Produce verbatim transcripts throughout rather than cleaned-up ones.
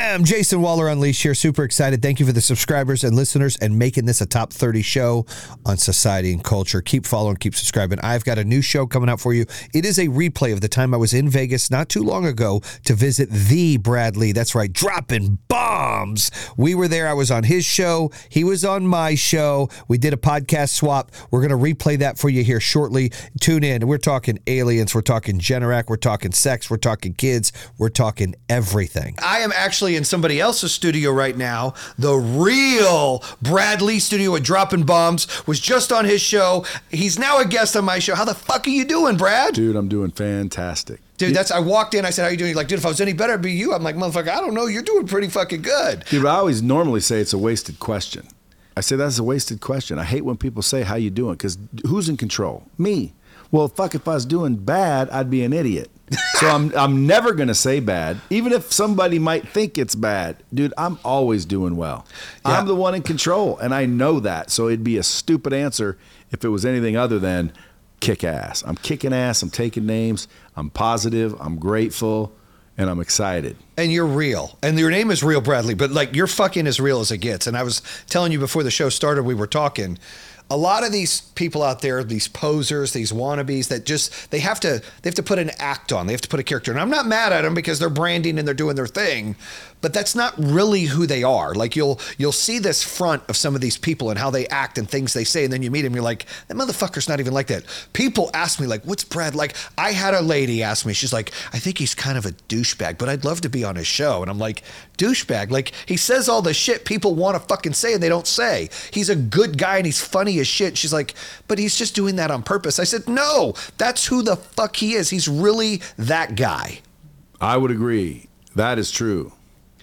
am Jason Waller Unleashed here. Super excited. Thank you for the subscribers and listeners and making this a top thirty show on society and culture. Keep following, keep subscribing. I've got a new show coming out for you. It is a replay of the time I was in Vegas not too long ago to visit the Brad Lea. That's right, dropping bombs. We were there. I was on his show. He was on my show. We did a podcast swap. We're going to replay that for you here shortly. Tune in. We're talking aliens. We're talking Generac. We're talking sex. We're talking kids. We're talking everything. I am actually in somebody else's studio right now. The real Brad Lea studio at Dropping Bombs was just on his show. He's now a guest on my show. How the fuck are you doing, Brad? Dude, I'm doing fantastic. Dude, that's, I walked in, I said, how you doing? He's like, dude, if I was any better, it'd be you. I'm like, motherfucker, I don't know. You're doing pretty fucking good. Dude, I always normally say it's a wasted question. I say that's a wasted question. I hate when people say, how you doing? Because who's in control? Me. Well, fuck, if I was doing bad, I'd be an idiot. So I'm I'm never going to say bad, even if somebody might think it's bad. Dude, I'm always doing well. Yeah. I'm the one in control, and I know that. So it'd be a stupid answer if it was anything other than kick ass. I'm kicking ass. I'm taking names. I'm positive. I'm grateful, and I'm excited. And you're real. And your name is Real Brad Lea, but like you're fucking as real as it gets. And I was telling you before the show started, we were talking. A lot of these people out there, these posers, these wannabes that just, they have to, they have to put an act on. They have to put a character. And I'm not mad at them because they're branding and they're doing their thing, but that's not really who they are. Like you'll, you'll see this front of some of these people and how they act and things they say. And then you meet them, you're like, that motherfucker's not even like that. People ask me like, what's Brad like? I had a lady ask me, she's like, I think he's kind of a douchebag, but I'd love to be on his show. And I'm like, douchebag? Like he says all the shit people want to fucking say and they don't say. He's a good guy and he's funny as shit. She's like, but he's just doing that on purpose. I said, no, that's who the fuck he is. He's really that guy. I would agree. That is true.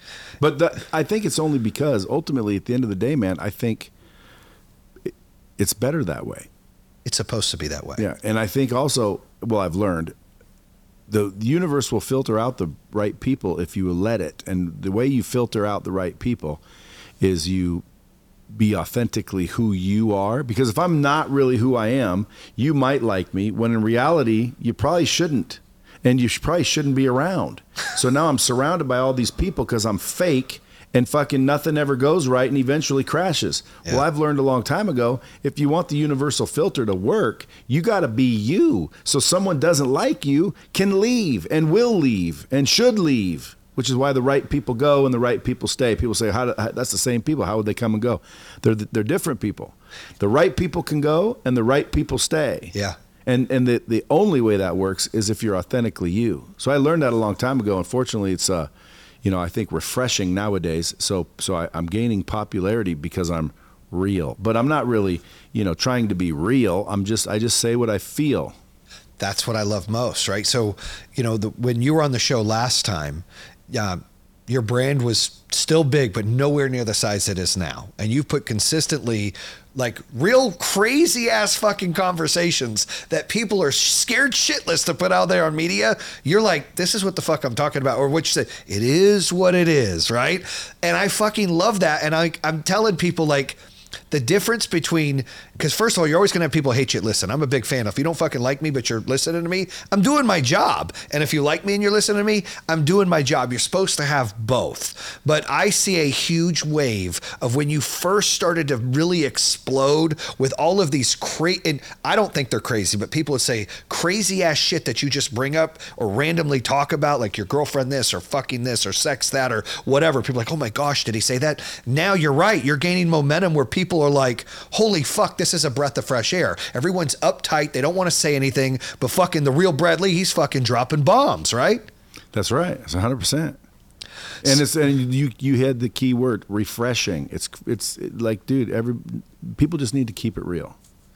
But the, I think it's only because ultimately at the end of the day, man, I think it, it's better that way. It's supposed to be that way. Yeah. And I think also, well, I've learned the, the universe will filter out the right people if you let it. And the way you filter out the right people is you be authentically who you are. Because if I'm not really who I am, you might like me when in reality, you probably shouldn't. And you probably shouldn't be around. So now I'm surrounded by all these people because I'm fake and fucking nothing ever goes right and eventually crashes. Yeah. Well, I've learned a long time ago, if you want the universal filter to work, you got to be you. So someone doesn't like you can leave and will leave and should leave, which is why the right people go and the right people stay. People say, how, do, how that's the same people. How would they come and go? They're, they're different people. The right people can go and the right people stay. Yeah. And and the, the only way that works is if you're authentically you. So I learned that a long time ago. Unfortunately, it's uh, you know, I think refreshing nowadays. So so I, I'm gaining popularity because I'm real. But I'm not really, you know, trying to be real. I'm just I just say what I feel. That's what I love most, right? So, you know, the, when you were on the show last time, uh, your brand was still big, but nowhere near the size it is now. And you've put consistently like real crazy ass fucking conversations that people are scared shitless to put out there on media. You're like, this is what the fuck I'm talking about. Or what you say, it is what it is, right? And I fucking love that. And I, I'm telling people like, the difference between, because first of all, you're always going to have people hate you. Listen, I'm a big fan. If you don't fucking like me, but you're listening to me, I'm doing my job. And if you like me and you're listening to me, I'm doing my job. You're supposed to have both. But I see a huge wave of when you first started to really explode with all of these crazy, and I don't think they're crazy, but people would say crazy ass shit that you just bring up or randomly talk about, like your girlfriend this or fucking this or sex that or whatever. People are like, oh my gosh, did he say that? Now you're right. You're gaining momentum where people People are like, holy fuck, this is a breath of fresh air. Everyone's uptight. They don't want to say anything, but fucking the real Brad Lea, he's fucking dropping bombs, right? That's right. It's one hundred percent. And it's and you you had the key word, refreshing. It's it's like, dude, every people just need to keep it real.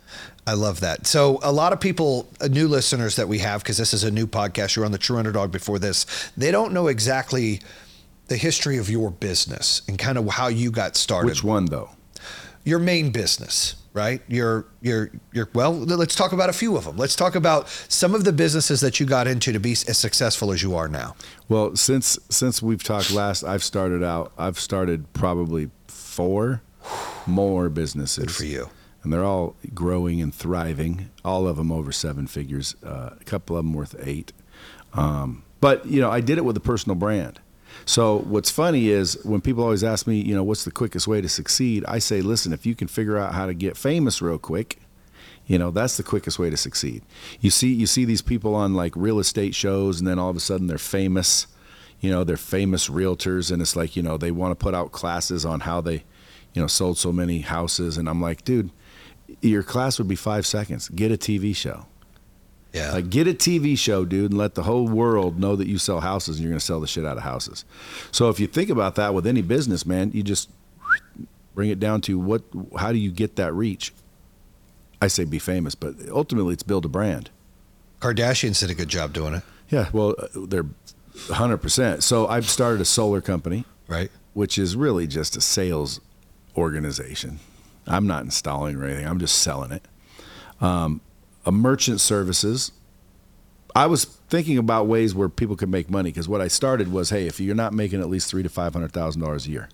I love that. So a lot of people, uh, new listeners that we have, because this is a new podcast, you're on the True Underdog before this, they don't know exactly the history of your business and kind of how you got started. Which one though? Your main business, right? Your, your, your, well, let's talk about a few of them. Let's talk about some of the businesses that you got into to be as successful as you are now. Well, since, since we've talked last, I've started out, I've started probably four more businesses. Good for you. And they're all growing and thriving. All of them over seven figures, uh, a couple of them worth eight. Um, but you know, I did it with a personal brand. So what's funny is when people always ask me, you know, what's the quickest way to succeed? I say, listen, if you can figure out how to get famous real quick, you know, that's the quickest way to succeed. You see, you see these people on like real estate shows, and then all of a sudden they're famous. You know, they're famous realtors, and it's like, you know, they want to put out classes on how they, you know, sold so many houses. And I'm like, dude, your class would be five seconds. Get a T V show. Yeah. Like, get a T V show, dude, and let the whole world know that you sell houses and you're going to sell the shit out of houses. So if you think about that with any business, man, you just bring it down to what, how do you get that reach? I say be famous, but ultimately it's build a brand. Kardashians did a good job doing it. Yeah, well, they're one hundred percent. So I've started a solar company, right? Which is really just a sales organization. I'm not installing or anything. I'm just selling it. Um, a merchant services. I was thinking about ways where people could make money, because what I started was, hey, if you're not making at least three to five hundred thousand dollars a year,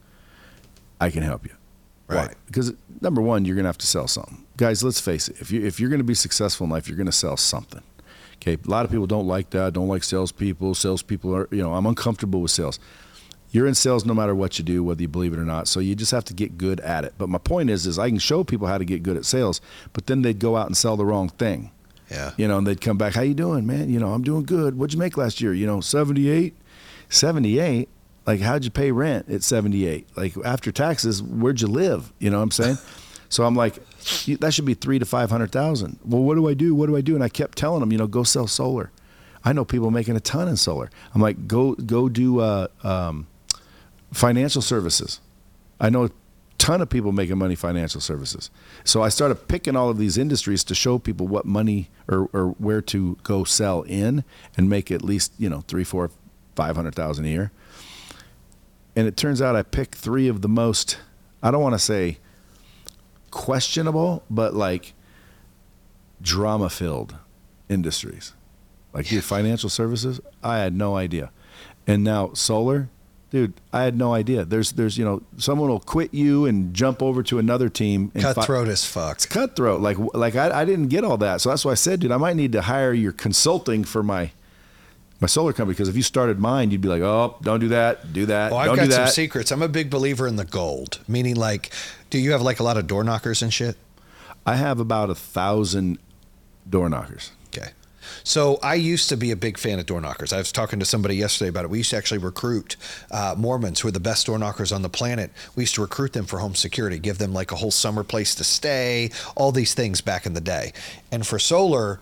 I can help you. Right. Why? Because number one, you're going to have to sell something. Guys, let's face it. If you if you're going to be successful in life, you're going to sell something. Okay. A lot of people don't like that. Don't like salespeople. Salespeople are, you know, I'm uncomfortable with sales. You're in sales no matter what you do, whether you believe it or not. So you just have to get good at it. But my point is, is I can show people how to get good at sales, but then they'd go out and sell the wrong thing. Yeah. You know, and they'd come back, how you doing, man? You know, I'm doing good. What'd you make last year? You know, seventy-eight. seventy-eight? Like, how'd you pay rent at seventy-eight? Like, after taxes, where'd you live? You know what I'm saying? So I'm like, that should be three to five hundred thousand. Well, what do I do? What do I do? And I kept telling them, you know, go sell solar. I know people making a ton in solar. I'm like, go go do uh, um, financial services. I know a ton of people making money financial services. So I started picking all of these industries to show people what money or, or where to go sell in and make at least, you know, three, four, five hundred thousand a year. And it turns out I picked three of the most, I don't want to say questionable, but like drama filled industries. Like yeah. Financial services, I had no idea. And now solar, dude, I had no idea. There's, there's, you know, someone will quit you and jump over to another team. And cutthroat fi- as fuck. It's cutthroat. Like, like I, I didn't get all that. So that's why I said, dude, I might need to hire your consulting for my, my solar company. Because if you started mine, you'd be like, oh, don't do that, do that. Well, I've don't got do some that. secrets. I'm a big believer in the gold, meaning like, do you have like a lot of door knockers and shit? I have about a thousand door knockers. Okay. So I used to be a big fan of door knockers. I was talking to somebody yesterday about it. We used to actually recruit uh, Mormons who are the best door knockers on the planet. We used to recruit them for home security, give them like a whole summer place to stay, all these things back in the day. And for solar,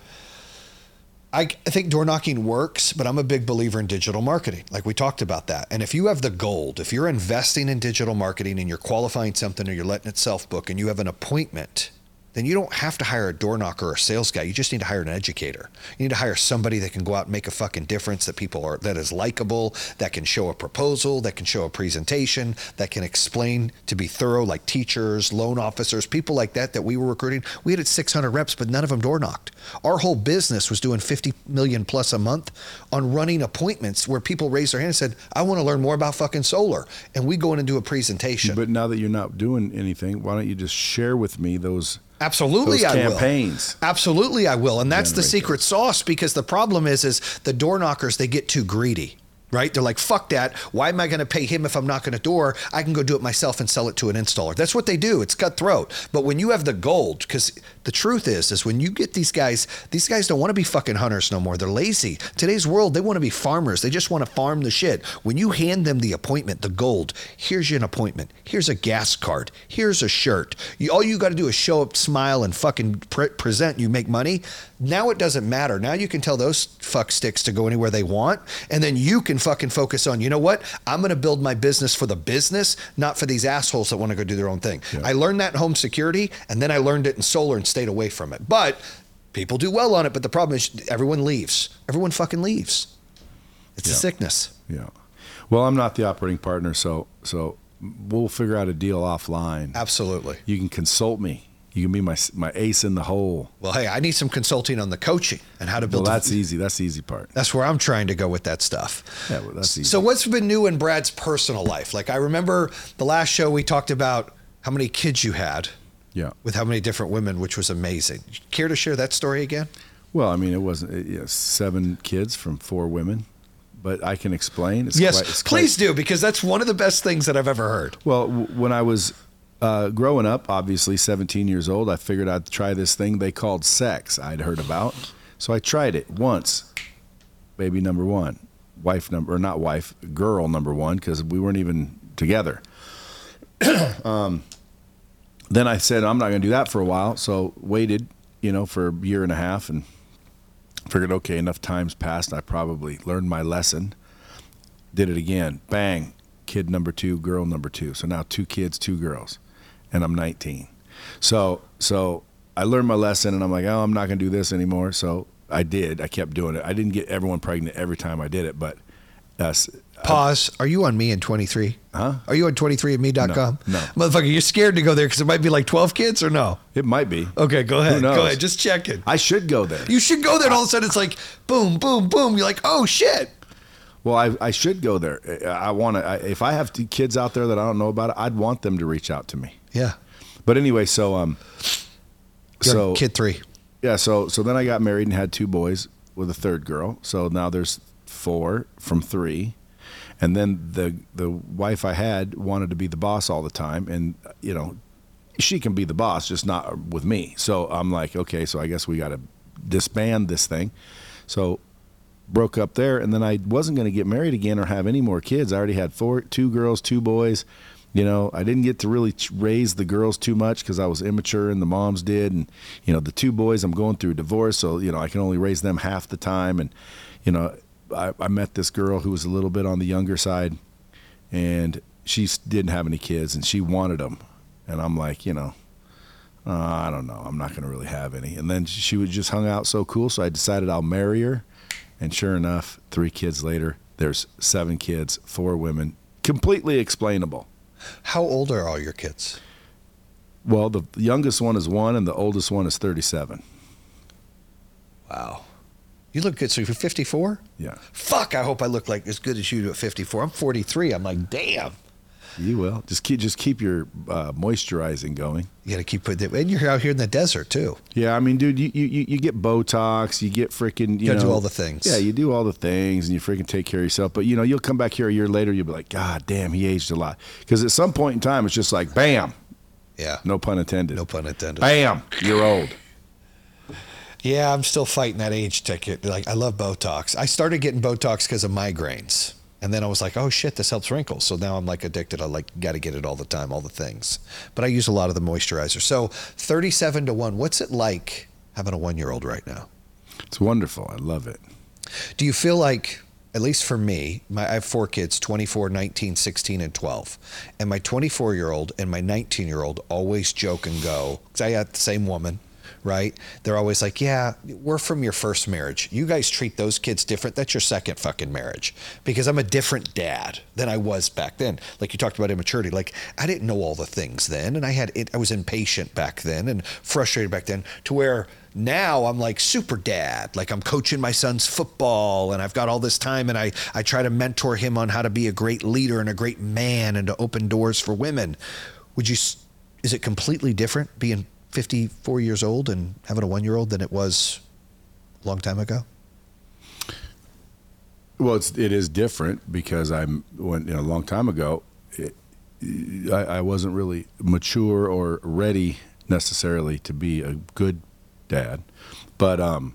I think door knocking works, but I'm a big believer in digital marketing. Like we talked about that. And if you have the gold, if you're investing in digital marketing and you're qualifying something or you're letting it self-book and you have an appointment, then you don't have to hire a door knocker or a sales guy. You just need to hire an educator. You need to hire somebody that can go out and make a fucking difference, that people are, that is likable, that can show a proposal, that can show a presentation, that can explain to be thorough, like teachers, loan officers, people like that, that we were recruiting. We had six hundred reps, but none of them door knocked. Our whole business was doing fifty million plus a month on running appointments where people raised their hand and said, I want to learn more about fucking solar. And we go in and do a presentation. But now that you're not doing anything, why don't you just share with me those Absolutely, Those I campaigns. will. Absolutely, I will. And that's Generate the secret those. sauce, because the problem is, is the door knockers, they get too greedy, right? They're like, fuck that. Why am I going to pay him if I'm knocking a door? I can go do it myself and sell it to an installer. That's what they do. It's cutthroat. But when you have the gold, because the truth is, is when you get these guys, these guys don't want to be fucking hunters no more. They're lazy. Today's world, they want to be farmers. They just want to farm the shit. When you hand them the appointment, the gold, here's an appointment. Here's a gas card. Here's a shirt. You, all you got to do is show up, smile, and fucking pre- present. You make money. Now it doesn't matter. Now you can tell those fuck sticks to go anywhere they want. And then you can fucking focus on, you know what? I'm going to build my business for the business, not for these assholes that want to go do their own thing. Yeah. I learned that in home security, and then I learned it in solar and stayed away from it. But people do well on it. But the problem is everyone leaves. Everyone fucking leaves. It's yeah. a sickness. Yeah. Well, I'm not the operating partner, so so we'll figure out a deal offline. Absolutely. You can consult me. You can be my my ace in the hole. Well, hey, I need some consulting on the coaching and how to build. Well, that's the, easy. That's the easy part. That's where I'm trying to go with that stuff. Yeah, well, that's easy. So what's been new in Brad's personal life? Like I remember the last show we talked about how many kids you had. Yeah. With how many different women, which was amazing. Care to share that story again? Well, I mean, it wasn't it, yeah, seven kids from four women. but I can explain. It's Yes, quite, it's please quite, do, because that's one of the best things that I've ever heard. Well, w- when I was uh, growing up, obviously seventeen years old, I figured I'd try this thing they called sex I'd heard about. So I tried it once. Baby number one. Wife number, or not wife, girl number one, because we weren't even together. um, then I said, I'm not going to do that for a while. So waited, you know, for a year and a half and figured, okay, enough time's passed. I probably learned my lesson. Did it again. Bang. Kid number two, girl number two. So now two kids, two girls. And I'm nineteen. So, so I learned my lesson and I'm like, oh, I'm not going to do this anymore. So I did. I kept doing it. I didn't get everyone pregnant every time I did it, but uh, Pause. Are you on Me and twenty-three? Huh? Are you on twenty-three and me dot com? No, no. Motherfucker, you're scared to go there because it might be like twelve kids or no? It might be. Okay, go ahead. Who knows? Go ahead. Just check it. I should go there. You should go there and all of a sudden it's like boom, boom, boom. You're like, oh shit. Well, I, I should go there. I want to. If I have kids out there that I don't know about, I'd want them to reach out to me. Yeah. But anyway, so um, You're so kid three. yeah, so so then I got married and had two boys with a third girl. So now there's four from three, and then the the wife I had wanted to be the boss all the time, and you know, she can be the boss, just not with me. So I'm like, okay, so I guess we got to disband this thing. So broke up there, and then I wasn't going to get married again or have any more kids. I already had four, two girls, two boys. You know, I didn't get to really raise the girls too much because I was immature and the moms did. And, you know, the two boys, I'm going through a divorce, so, you know, I can only raise them half the time. And, you know, I, I met this girl who was a little bit on the younger side, and she didn't have any kids, and she wanted them. And I'm like, you know, uh, I don't know. I'm not going to really have any. And then she would just hung out so cool, so I decided I'll marry her. And sure enough, three kids later, there's seven kids, four women, completely explainable. How old are all your kids? Well, the youngest one is one, and the oldest one is thirty-seven. Wow. You look good. So you're fifty-four? Yeah. Fuck, I hope I look like as good as you do at fifty-four. I'm forty-three. I'm like, damn. You will. Just keep just keep your uh, moisturizing going. You got to keep putting it. And you're out here in the desert, too. Yeah, I mean, dude, you you, you get Botox, you get freaking, you, You got to know, do all the things. Yeah, you do all the things, and you freaking take care of yourself. But, you know, you'll come back here a year later, you'll be like, God damn, he aged a lot. Because at some point in time, it's just like, bam. Yeah. No pun intended. No pun intended. Bam, you're old. Yeah, I'm still fighting that age ticket. Like, I love Botox. I started getting Botox because of migraines. And then I was like, oh shit, this helps wrinkles. So now I'm like addicted. I like got to get it all the time, all the things. But I use a lot of the moisturizer. So thirty-seven to one, what's it like having a one-year-old right now? It's wonderful. I love it. Do you feel like, at least for me, my, I have four kids, twenty-four, nineteen, sixteen, and twelve. And my twenty-four-year-old and my nineteen-year-old always joke and go, because I had the same woman, right? They're always like, yeah, we're from your first marriage. You guys treat those kids different. That's your second fucking marriage. Because I'm a different dad than I was back then. Like you talked about immaturity. Like I didn't know all the things then. And I had it, I was impatient back then and frustrated back then, to where now I'm like super dad. Like I'm coaching my son's football and I've got all this time, and I, I try to mentor him on how to be a great leader and a great man and to open doors for women. Would you, is it completely different being fifty-four years old and having a one-year-old than it was a long time ago? Well, it's, it is different because I'm when you know, a long time ago, it, I, I wasn't really mature or ready necessarily to be a good dad. But um,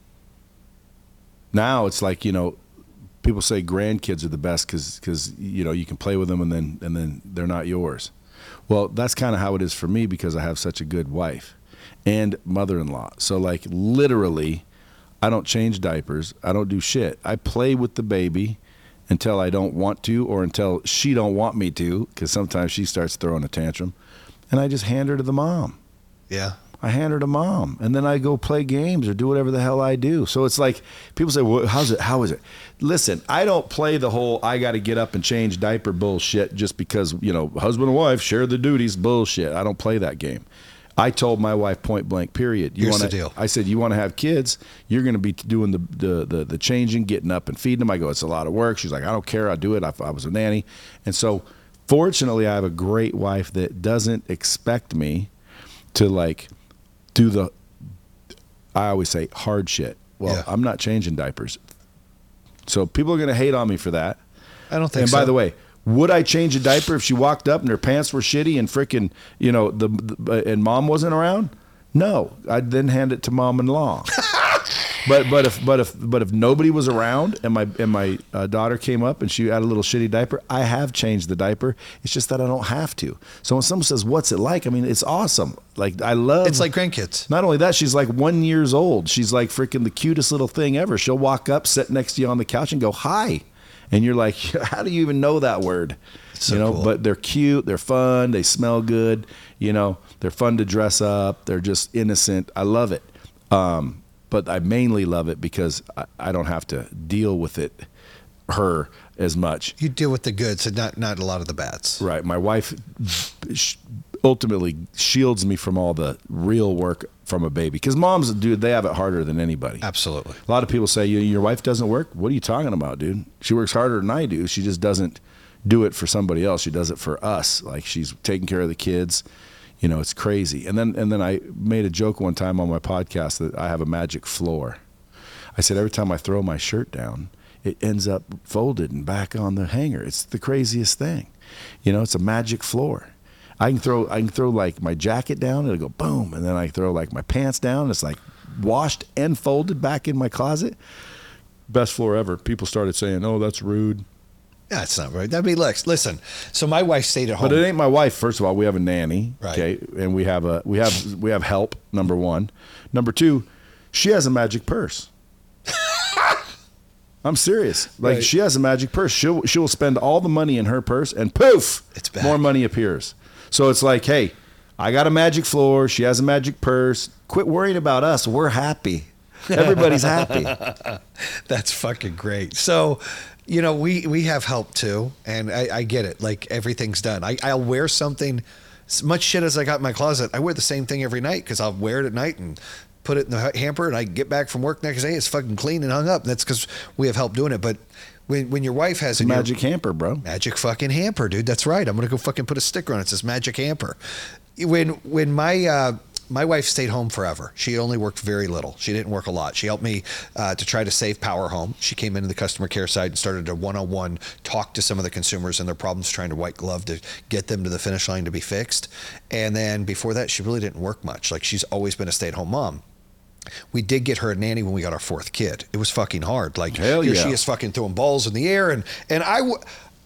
now it's like, you know, people say grandkids are the best because because you know you can play with them and then and then they're not yours. Well, that's kind of how it is for me because I have such a good wife and mother-in-law. So like literally, I don't change diapers. I don't do shit. I play with the baby until I don't want to or until she don't want me to, because sometimes she starts throwing a tantrum, and I just hand her to the mom. Yeah. I hand her to mom, and then I go play games or do whatever the hell I do. So it's like people say, well, how's it? How is it? Listen, I don't play the whole I got to get up and change diaper bullshit just because, you know, husband and wife share the duties bullshit. I don't play that game. I told my wife point blank, period. You Here's wanna, the deal. I said, you want to have kids, you're going to be doing the, the, the, the changing, getting up and feeding them. I go, it's a lot of work. She's like, I don't care. I do it. I, I was a nanny. And so fortunately, I have a great wife that doesn't expect me to like do the, I always say hard shit. Well, Yeah. I'm not changing diapers So people are going to hate on me for that. I don't think and so. by the way, would I change a diaper if she walked up and her pants were shitty and freaking, you know, the, the and mom wasn't around? No, I'd then hand it to mom-in-law. But but if but if but if nobody was around and my and my uh, daughter came up and she had a little shitty diaper, I have changed the diaper. It's just that I don't have to. So when someone says, "What's it like?" I mean, it's awesome. Like I love. It's like grandkids. Not only that, she's like one years old. She's like freaking the cutest little thing ever. She'll walk up, sit next to you on the couch, and go hi, and you're like, "How do you even know that word?" So you know. cool. But they're cute. They're fun. They smell good. You know. They're fun to dress up. They're just innocent. I love it. Um, But I mainly love it because I, I don't have to deal with it, her, as much. You deal with the goods and not not a lot of the bads. Right. My wife ultimately shields me from all the real work from a baby. Because moms, dude, they have it harder than anybody. Absolutely. A lot of people say, your wife doesn't work? What are you talking about, dude? She works harder than I do. She just doesn't do it for somebody else. She does it for us. Like she's taking care of the kids. You know, it's crazy. And then and then I made a joke one time on my podcast that I have a magic floor. I said every time I throw my shirt down, it ends up folded and back on the hanger. It's the craziest thing. You know, it's a magic floor. I can throw I can throw like my jacket down, it'll go boom, and then I throw like my pants down, it's like washed and folded back in my closet. Best floor ever. People started saying, "Oh, that's rude." Yeah, it's not right. That'd be like, listen. So my wife stayed at home. But it ain't my wife. First of all, we have a nanny, Right. okay, and we have a we have we have help. Number one, number two, she has a magic purse. I'm serious. Like Right. she has a magic purse. She'll she will spend all the money in her purse, and poof, It's back. more money appears. So it's like, hey, I got a magic floor. She has a magic purse. Quit worrying about us. We're happy. Everybody's happy. That's fucking great. So, you know, we, we have help too, and I, I get it. Like everything's done. I, I'll wear something, as much shit as I got in my closet. I wear the same thing every night because I'll wear it at night and put it in the hamper, and I get back from work next day, it's fucking clean and hung up. That's because we have help doing it. But when when your wife has a Magic hamper, bro. Magic fucking hamper, dude. That's right. I'm gonna go fucking put a sticker on it. It says magic hamper. When when my uh, my wife stayed home forever. She only worked very little. She didn't work a lot. She helped me uh, to try to save Power Home. She came into the customer care side and started a one-on-one talk to some of the consumers and their problems, trying to white glove to get them to the finish line to be fixed. And then before that, she really didn't work much. Like she's always been a stay-at-home mom. We did get her a nanny when we got our fourth kid. It was fucking hard. Like Hell here yeah. she is fucking throwing balls in the air, and and I, w-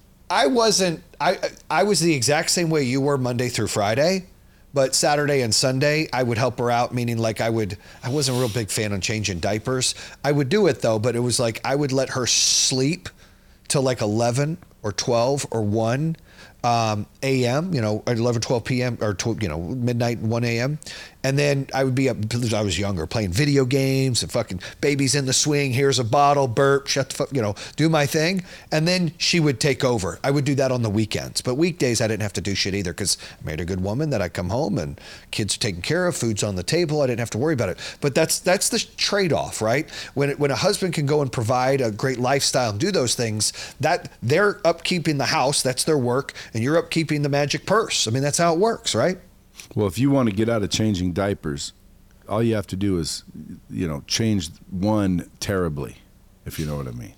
I wasn't. I I was the exact same way you were Monday through Friday, but Saturday and Sunday I would help her out. Meaning like I would. I wasn't a real big fan on changing diapers. I would do it though, but it was like I would let her sleep till like eleven or twelve or one um, a m, you know, at eleven, twelve p m or, twelve, you know, midnight and one a m. And then I would be up, because I was younger, playing video games and fucking babies in the swing. Here's a bottle, burp, shut the fuck, you know, do my thing. And then she would take over. I would do that on the weekends. But weekdays, I didn't have to do shit either because I married a good woman that I come home and kids are taken care of, food's on the table. I didn't have to worry about it. But that's that's the trade-off, right? When, when a husband can go and provide a great lifestyle and do those things, that they're upkeeping the house, that's their work, and you're upkeeping the magic purse. I mean, that's how it works, right? Well, if you want to get out of changing diapers, all you have to do is, you know, change one terribly, if you know what I mean.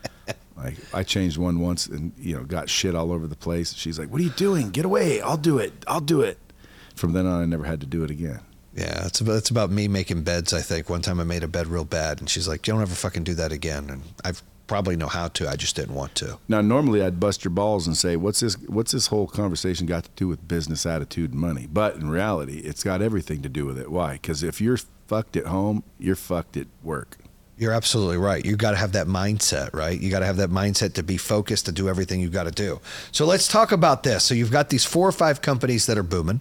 Like, I changed one once and, you know, got shit all over the place. She's like, "What are you doing? Get away. I'll do it. I'll do it." From then on, I never had to do it again. Yeah, it's about, it's about me making beds, I think. One time I made a bed real bad, and she's like, "Don't ever fucking do that again." And I've probably know how to. I just didn't want to. Now, normally I'd bust your balls and say, what's this What's this whole conversation got to do with business attitude and money? But in reality, it's got everything to do with it. Why? Because if you're fucked at home, you're fucked at work. You're absolutely right. You got to have that mindset, right? You got to have that mindset to be focused, to do everything you've got to do. So let's talk about this. So you've got these four or five companies that are booming,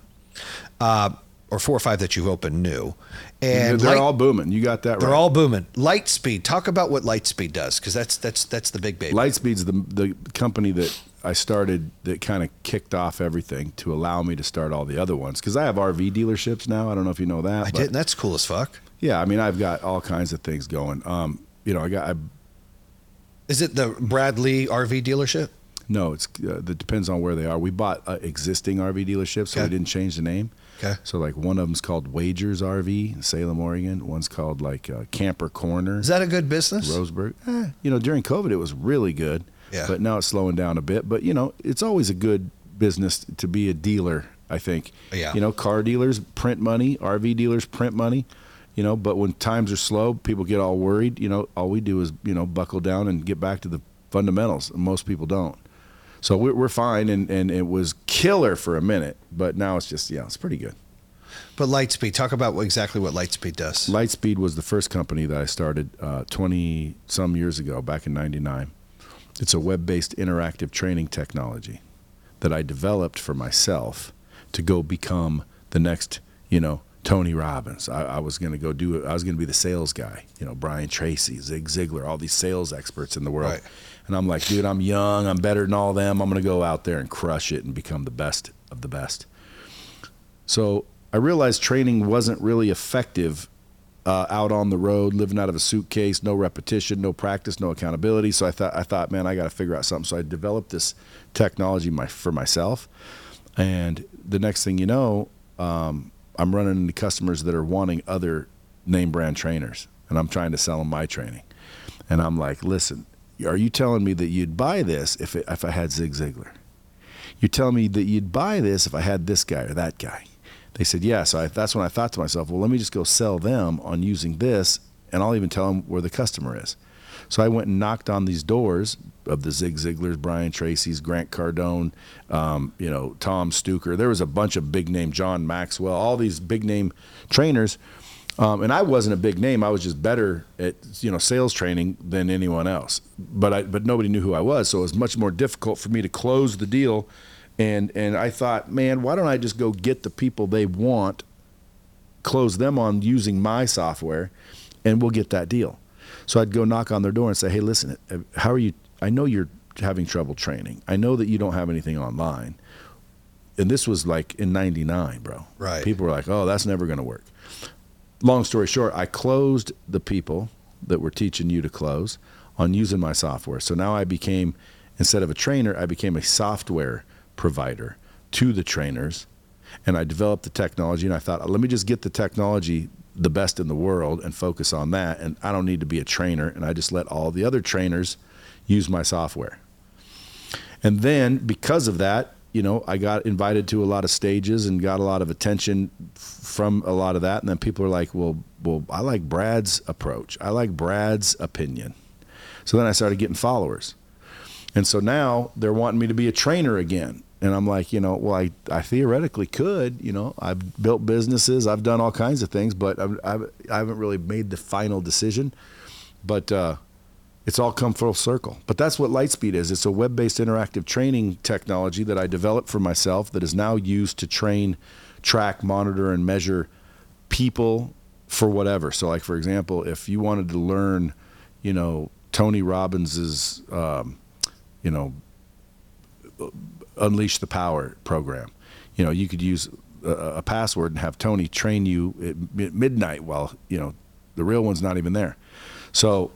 uh, or four or five that you've opened new. And they're Light- all booming. You got that right. They're all booming. Lightspeed. Talk about what Lightspeed does, because that's that's that's the big baby. Lightspeed's the the company that I started that kind of kicked off everything to allow me to start all the other ones. Because I have R V dealerships now. I don't know if you know that. I but didn't. That's cool as fuck. Yeah, I mean, I've got all kinds of things going. Um, you know, I got I, Is it the Bradley R V dealership? No, it's uh, that depends on where they are. We bought uh, existing R V dealerships, so Okay. we didn't change the name. Okay. So like one of them's called Wagers R V in Salem, Oregon. One's called like uh, Camper Corner, Is that a good business? Roseburg. Eh, you know, during COVID it was really good, Yeah. but now it's slowing down a bit. But you know, it's always a good business to be a dealer, I think. Yeah. You know, car dealers print money, R V dealers print money. You know, but when times are slow, people get all worried. You know, all we do is, you know, buckle down and get back to the fundamentals. And most people don't. So we're, we're fine, and, and it was killer for a minute, but now it's just, yeah, it's pretty good. But Lightspeed, talk about what, exactly what Lightspeed does. Lightspeed was the first company that I started uh, twenty-some years ago, back in ninety-nine. It's a web-based interactive training technology that I developed for myself to go become the next, you know, Tony Robbins. I, I was going to go do it. I was going to be the sales guy, you know, Brian Tracy, Zig Ziglar, all these sales experts in the world. Right. And I'm like, dude, I'm young. I'm better than all of them. I'm going to go out there and crush it and become the best of the best. So I realized training wasn't really effective uh, out on the road, living out of a suitcase, no repetition, no practice, no accountability. So I thought, I thought, man, I got to figure out something. So I developed this technology my, for myself. And the next thing you know, um, I'm running into customers that are wanting other name brand trainers, and I'm trying to sell them my training. And I'm like, listen, are you telling me that you'd buy this if it, if I had Zig Ziglar? You're telling me that you'd buy this if I had this guy or that guy? They said, yeah. So I, that's when I thought to myself, well, let me just go sell them on using this, and I'll even tell them where the customer is. So I went and knocked on these doors of the Zig Ziglars, Brian Tracy's, Grant Cardone, um, you know, Tom Stuker. There was a bunch of big name, John Maxwell, all these big name trainers. Um, and I wasn't a big name. I was just better at, you know, sales training than anyone else. But I, but nobody knew who I was, so it was much more difficult for me to close the deal. And and I thought, man, why don't I just go get the people they want, close them on using my software, and we'll get that deal. So I'd go knock on their door and say, hey, listen, how are you? I know you're having trouble training. I know that you don't have anything online. And this was like in ninety-nine, bro. Right. People were like, oh, that's never going to work. Long story short, I closed the people that were teaching you to close on using my software. So now I became, instead of a trainer, I became a software provider to the trainers. And I developed the technology, and I thought, let me just get the technology the best in the world and focus on that. And I don't need to be a trainer. And I just let all the other trainers use my software. And then because of that, you know, I got invited to a lot of stages and got a lot of attention from a lot of that. And then people are like, well, well, I like Brad's approach. I like Brad's opinion. So then I started getting followers. And so now they're wanting me to be a trainer again. And I'm like, you know, well, I, I theoretically could, you know, I've built businesses, I've done all kinds of things, but I've, I've, I haven't really made the final decision. But uh, it's all come full circle. But that's what Lightspeed is. It's a web-based interactive training technology that I developed for myself that is now used to train, track, monitor, and measure people for whatever. So like, for example, if you wanted to learn, you know, Tony Robbins's, um, you know, Unleash the Power program. You know, you could use a, a password and have Tony train you at midnight while, you know, the real one's not even there. So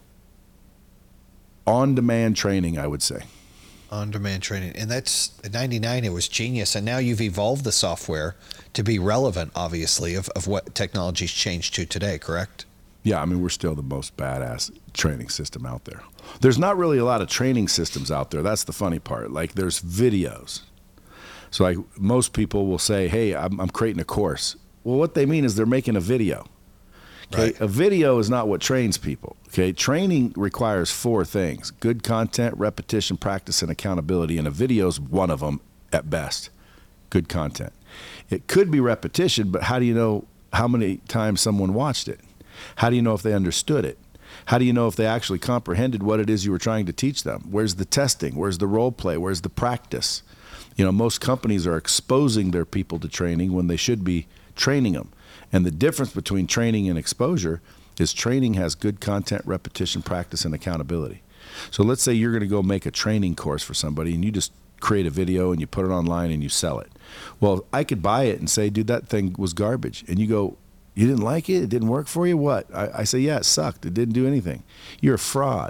on-demand training, I would say. On-demand training. And that's, in ninety-nine, it was genius. And now you've evolved the software to be relevant, obviously, of, of what technology's changed to today, correct? Yeah, I mean, we're still the most badass training system out there. There's not really a lot of training systems out there. That's the funny part. Like, there's videos. So, like, most people will say, hey, I'm, I'm creating a course. Well, what they mean is they're making a video. Okay, Right. A video is not what trains people. Okay, training requires four things: good content, repetition, practice, and accountability. And a video is one of them at best. Good content. It could be repetition, but how do you know how many times someone watched it? How do you know if they understood it? How do you know if they actually comprehended what it is you were trying to teach them? Where's the testing? Where's the role play? Where's the practice? You know, most companies are exposing their people to training when they should be training them. And the difference between training and exposure is training has good content, repetition, practice, and accountability. So let's say you're going to go make a training course for somebody and you just create a video and you put it online and you sell it. Well, I could buy it and say, dude, that thing was garbage. And you go, you didn't like it? It didn't work for you? What? I, I say, yeah, it sucked. It didn't do anything. You're a fraud.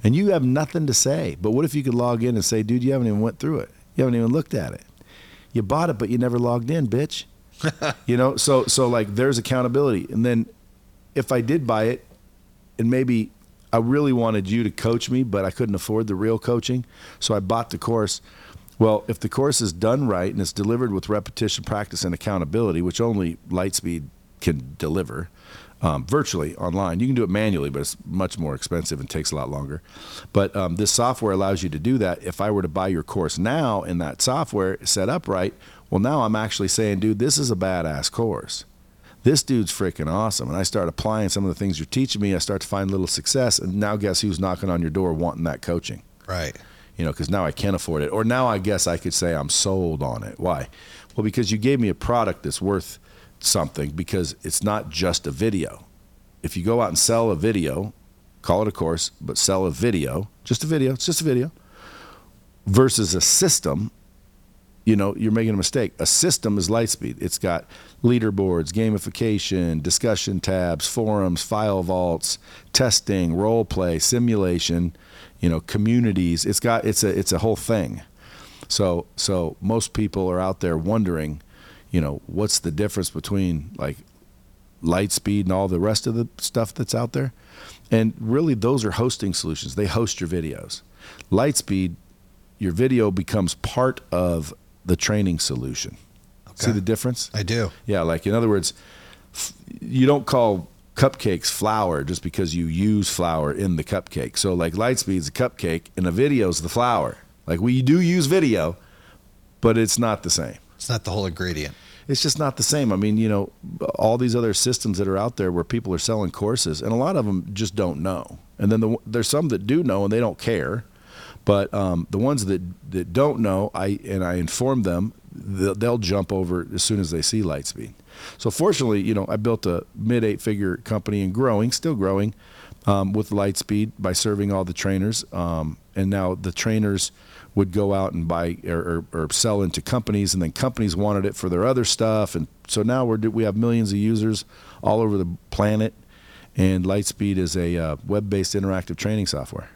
and you have nothing to say. But what if you could log in and say, dude, you haven't even went through it. You haven't even looked at it. You bought it, but you never logged in, bitch. You know, so so like there's accountability. And then if I did buy it, and maybe I really wanted you to coach me, but I couldn't afford the real coaching, so I bought the course. Well, if the course is done right and it's delivered with repetition, practice, and accountability, which only Lightspeed can deliver, um, virtually online. You can do it manually, but it's much more expensive and takes a lot longer. But um, this software allows you to do that. If I were to buy your course now and that software set up right, well, now I'm actually saying, dude, this is a badass course. This dude's freaking awesome. And I start applying some of the things you're teaching me. I start to find little success. And now guess who's knocking on your door wanting that coaching? Right. You know, because now I can afford it. Or now I guess I could say I'm sold on it. Why? Well, because you gave me a product that's worth something, because it's not just a video. If you go out and sell a video, call it a course, but sell a video, just a video, it's just a video, versus a system, you know, you're making a mistake. A system is Lightspeed. It's got leaderboards, gamification, discussion tabs, forums, file vaults, testing, role play, simulation, you know, communities. It's got it's a it's a whole thing. So so most people are out there wondering, you know, what's the difference between like Lightspeed and all the rest of the stuff that's out there? And really those are hosting solutions. They host your videos. Lightspeed, your video becomes part of the training solution. Okay. See the difference? I do. Yeah, like in other words, f- you don't call cupcakes flour just because you use flour in the cupcake. So like Lightspeed's a cupcake and a video's the flour. Like we do use video, but it's not the same. It's not the whole ingredient. It's just not the same. I mean, you know, all these other systems that are out there where people are selling courses, and a lot of them just don't know. And then the, there's some that do know and they don't care. But um, the ones that, that don't know, I and I inform them, they'll, they'll jump over as soon as they see Lightspeed. So fortunately, you know, I built a mid eight-figure company and growing, still growing, um, with Lightspeed by serving all the trainers. Um, and now the trainers would go out and buy or, or, or sell into companies, and then companies wanted it for their other stuff. And so now we're, we have millions of users all over the planet, and Lightspeed is a uh, web-based interactive training software.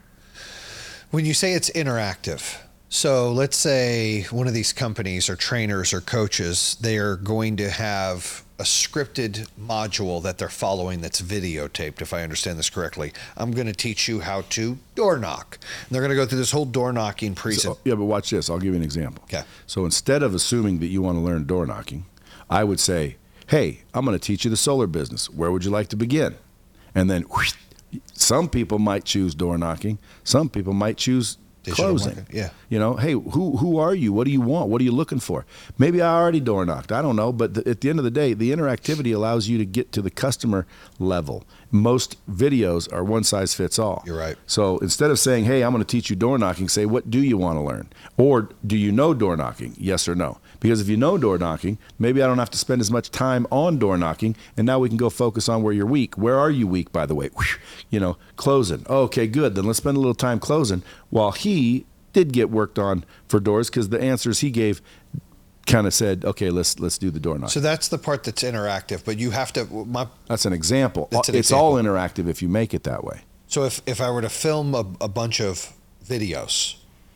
When you say it's interactive, so let's say one of these companies or trainers or coaches, they are going to have a scripted module that they're following that's videotaped, if I understand this correctly. I'm going to teach you how to door knock. And they're going to go through this whole door knocking presentation. So, yeah, but watch this. I'll give you an example. Okay. So instead of assuming that you want to learn door knocking, I would say, hey, I'm going to teach you the solar business. Where would you like to begin? And then whoosh, some people might choose door knocking. Some people might choose Digital closing. Market. Yeah. You know, hey, who who are you? What do you want? What are you looking for? Maybe I already door knocked. I don't know. But the, at the end of the day, the interactivity allows you to get to the customer level. Most videos are one size fits all. You're right. So instead of saying, hey, I'm going to teach you door knocking, say, what do you want to learn? Or do you know door knocking? Yes or no? Because if you know door knocking, maybe I don't have to spend as much time on door knocking, and now we can go focus on where you're weak. Where are you weak, by the way? You know, closing. Oh, okay, good. Then let's spend a little time closing, while he did get worked on for doors, because the answers he gave kind of said, okay, let's let's do the door knocking. So that's the part that's interactive, but you have to. My, that's an example. That's an it's example. all interactive if you make it that way. So if, if I were to film a, a bunch of videos,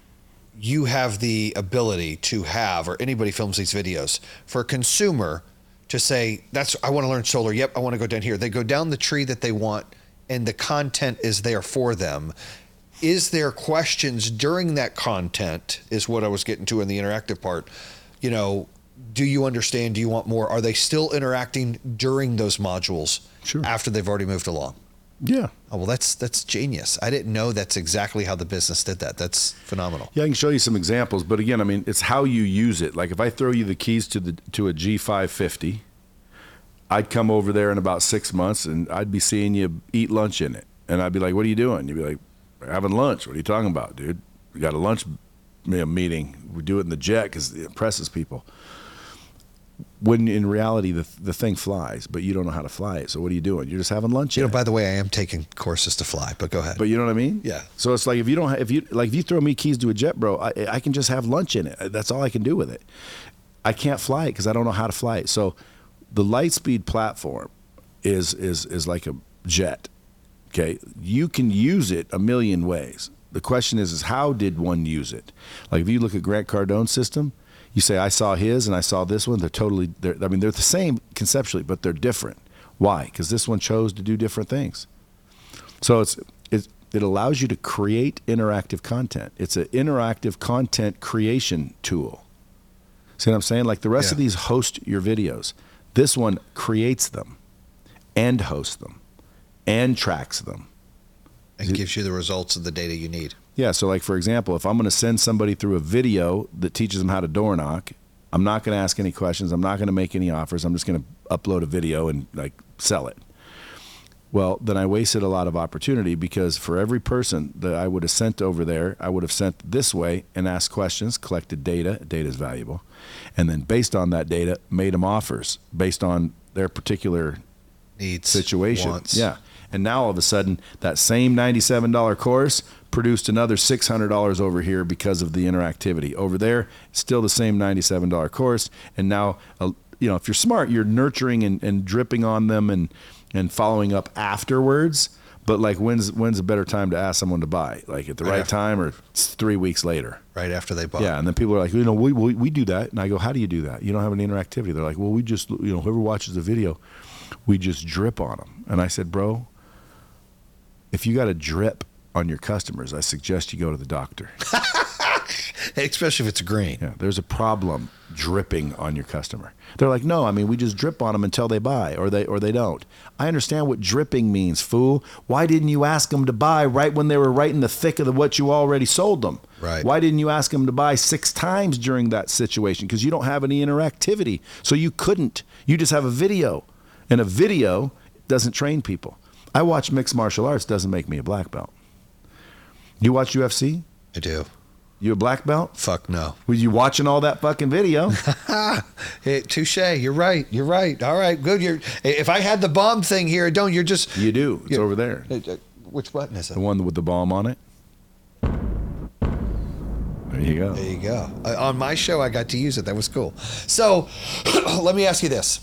you have the ability to have, or anybody films these videos, for a consumer to say, that's, I want to learn solar. Yep, I want to go down here. They go down the tree that they want, and the content is there for them. Is there questions during that content, is what I was getting to in the interactive part. You know, do you understand? Do you want more? Are they still interacting during those modules? Sure. After they've already moved along? Yeah. Oh, well, that's that's genius. I didn't know that's exactly how the business did that. That's phenomenal. Yeah, I can show you some examples, but again, I mean, it's how you use it. Like if I throw you the keys to the to a G five fifty, I'd come over there in about six months and I'd be seeing you eat lunch in it. And I'd be like, what are you doing? You'd be like, having lunch. What are you talking about, dude? We got a lunch meeting. We do it in the jet because it impresses people. When in reality, the the thing flies, but you don't know how to fly it. So what are you doing? You're just having lunch. You know, in it. by the way, I am taking courses to fly, but go ahead. But you know what I mean? Yeah. So it's like if you don't, ha- if you like, if you throw me keys to a jet, bro, I, I can just have lunch in it. That's all I can do with it. I can't fly it because I don't know how to fly it. So the Lightspeed platform is is is like a jet. Okay, you can use it a million ways. The question is, is how did one use it? Like if you look at Grant Cardone's system, you say, I saw his and I saw this one. They're totally, they're, I mean, they're the same conceptually, but they're different. Why? Because this one chose to do different things. So it's, it, it allows you to create interactive content. It's an interactive content creation tool. See what I'm saying? Like the rest Yeah. of these host your videos. This one creates them and hosts them and tracks them. And gives you the results of the data you need. Yeah, so like for example, if I'm going to send somebody through a video that teaches them how to door knock, I'm not going to ask any questions. I'm not going to make any offers. I'm just going to upload a video and like sell it. Well, then I wasted a lot of opportunity because for every person that I would have sent over there, I would have sent this way and asked questions, collected data. Data is valuable. And then based on that data, made them offers based on their particular Needs, situation. wants. Yeah. And now all of a sudden, that same ninety-seven dollar course produced another six hundred dollars over here because of the interactivity. Over there, still the same ninety-seven dollar course. And now, uh, you know, if you're smart, you're nurturing and, and dripping on them and, and following up afterwards. But like, when's when's a better time to ask someone to buy? Like at the Right right after. time or it's three weeks later? Right after they bought. Yeah, and then people are like, you know, we, we we do that, and I go, how do you do that? You don't have any interactivity. They're like, well, we just, you know, whoever watches the video, we just drip on them. And I said, bro, if you got a drip on your customers, I suggest you go to the doctor. Especially if it's green. Yeah, there's a problem dripping on your customer. They're like, no, I mean, we just drip on them until they buy or they or they don't. I understand what dripping means, fool. Why didn't you ask them to buy right when they were right in the thick of the, what you already sold them? Right. Why didn't you ask them to buy six times during that situation? Because you don't have any interactivity. So you couldn't. You just have a video. And a video doesn't train people. I watch mixed martial arts, doesn't make me a black belt. You watch U F C? I do. You a black belt? Fuck no. Were you watching all that fucking video? Hey, touche. You're right. You're right. All right. Good. You're. If I had the bomb thing here, don't. You're just. You do. It's you're- over there. Uh, uh, Which button is it? The one with the bomb on it. There you go. There you go. Uh, on my show, I got to use it. That was cool. So, let me ask you this: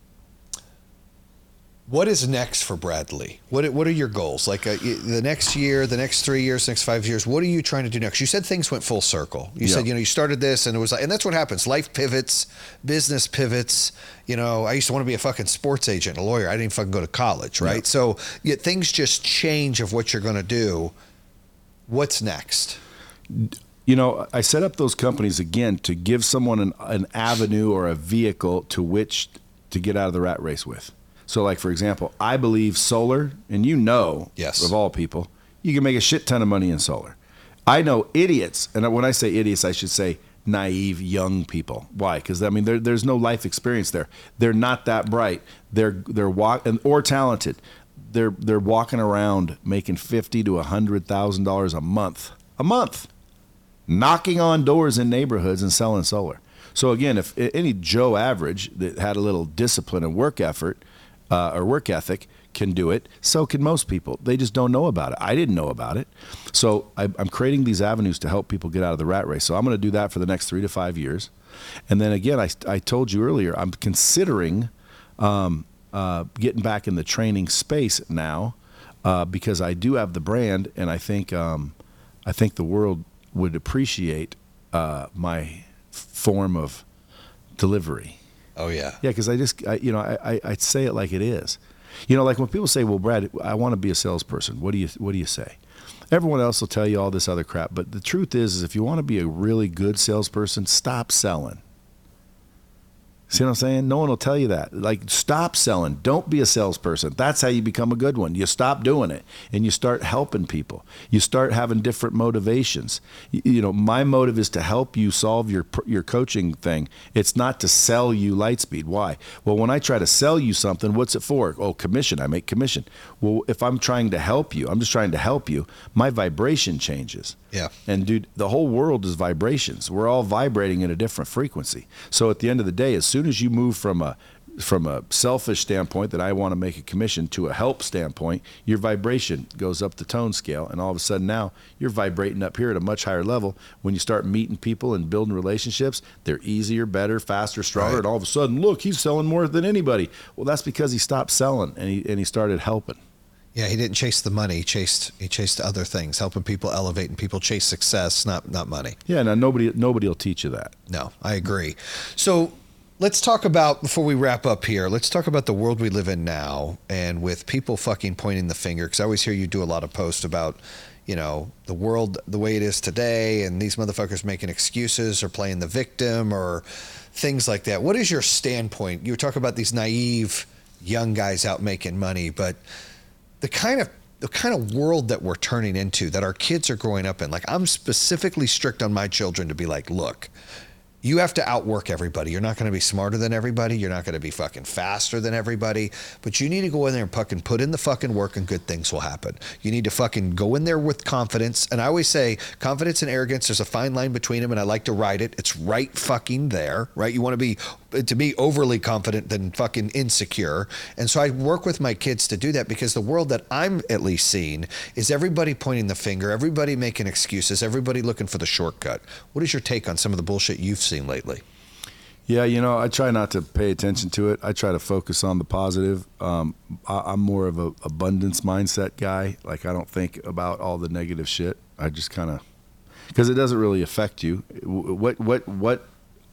what is next for Bradley? What What are your goals? Like uh, y- the next year, the next three years, next five years. What are you trying to do next? You said things went full circle. You Yeah. said you know you started this, and it was like, and that's what happens. Life pivots, business pivots. You know, I used to want to be a fucking sports agent, a lawyer. I didn't fucking go to college, right? Yeah. So yeah, things just change of what you're going to do. What's next? You know, I set up those companies again to give someone an, an avenue or a vehicle to which to get out of the rat race with. So, like, for example, I believe solar, and you know, Yes. of all people, you can make a shit ton of money in solar. I know idiots, and when I say idiots, I should say naive young people. Why? Because, I mean, there, there's no life experience there. They're not that bright. They're they're walk and or talented. They're they're walking around making fifty to a hundred thousand dollars a month, a month, knocking on doors in neighborhoods and selling solar. So again, if any Joe average that had a little discipline and work effort uh, or work ethic can do it, so can most people. They just don't know about it. I didn't know about it. So I, I'm creating these avenues to help people get out of the rat race. So I'm going to do that for the next three to five years. And then again, I, I told you earlier, I'm considering um, uh, getting back in the training space now uh, because I do have the brand, and I think um, I think the world would appreciate uh, my form of delivery. Oh yeah. Yeah, because I just, I, you know, I, I, I say it like it is. You know, like when people say, well, Brad, I want to be a salesperson. What do you, what do you say? Everyone else will tell you all this other crap. But the truth is, is if you want to be a really good salesperson, stop selling. See what I'm saying? No one will tell you that. Like, stop selling. Don't be a salesperson. That's how you become a good one. You stop doing it, and you start helping people. You start having different motivations. You, you know, my motive is to help you solve your your coaching thing. It's not to sell you Lightspeed. Why? Well, when I try to sell you something, what's it for? Oh, commission. I make commission. Well, if I'm trying to help you, I'm just trying to help you, my vibration changes. Yeah. And dude, the whole world is vibrations. We're all vibrating at a different frequency. So at the end of the day, as soon as you move from a from a selfish standpoint that I want to make a commission to a help standpoint, your vibration goes up the tone scale, and all of a sudden now you're vibrating up here at a much higher level. When you start meeting people and building relationships, they're easier, better, faster, stronger, Right. and all of a sudden, look, he's selling more than anybody. Well, that's because he stopped selling and he and he started helping. Yeah, he didn't chase the money. He chased he chased other things, helping people elevate, and people chase success, not not money. Yeah, now nobody nobody will teach you that. No, I agree. So let's talk about, before we wrap up here, let's talk about the world we live in now, and with people fucking pointing the finger, because I always hear you do a lot of posts about, you know, the world the way it is today, and these motherfuckers making excuses or playing the victim or things like that. What is your standpoint? You talk about these naive young guys out making money, but the kind of the kind of world that we're turning into, that our kids are growing up in. Like, I'm specifically strict on my children to be like, look, you have to outwork everybody. You're not going to be smarter than everybody. You're not going to be fucking faster than everybody. But you need to go in there and fucking put in the fucking work, and good things will happen. You need to fucking go in there with confidence. And I always say confidence and arrogance, there's a fine line between them, and I like to ride it. It's right fucking there, right? You want to be, to be overly confident than fucking insecure. And so I work with my kids to do that, because the world that I'm at least seeing is everybody pointing the finger, everybody making excuses, everybody looking for the shortcut. What is your take on some of the bullshit you've seen lately? Yeah, you know, I try not to pay attention to it. I try to focus on the positive. Um, I, I'm more of a abundance mindset guy. Like, I don't think about all the negative shit. I just kind of, because it doesn't really affect you. What what what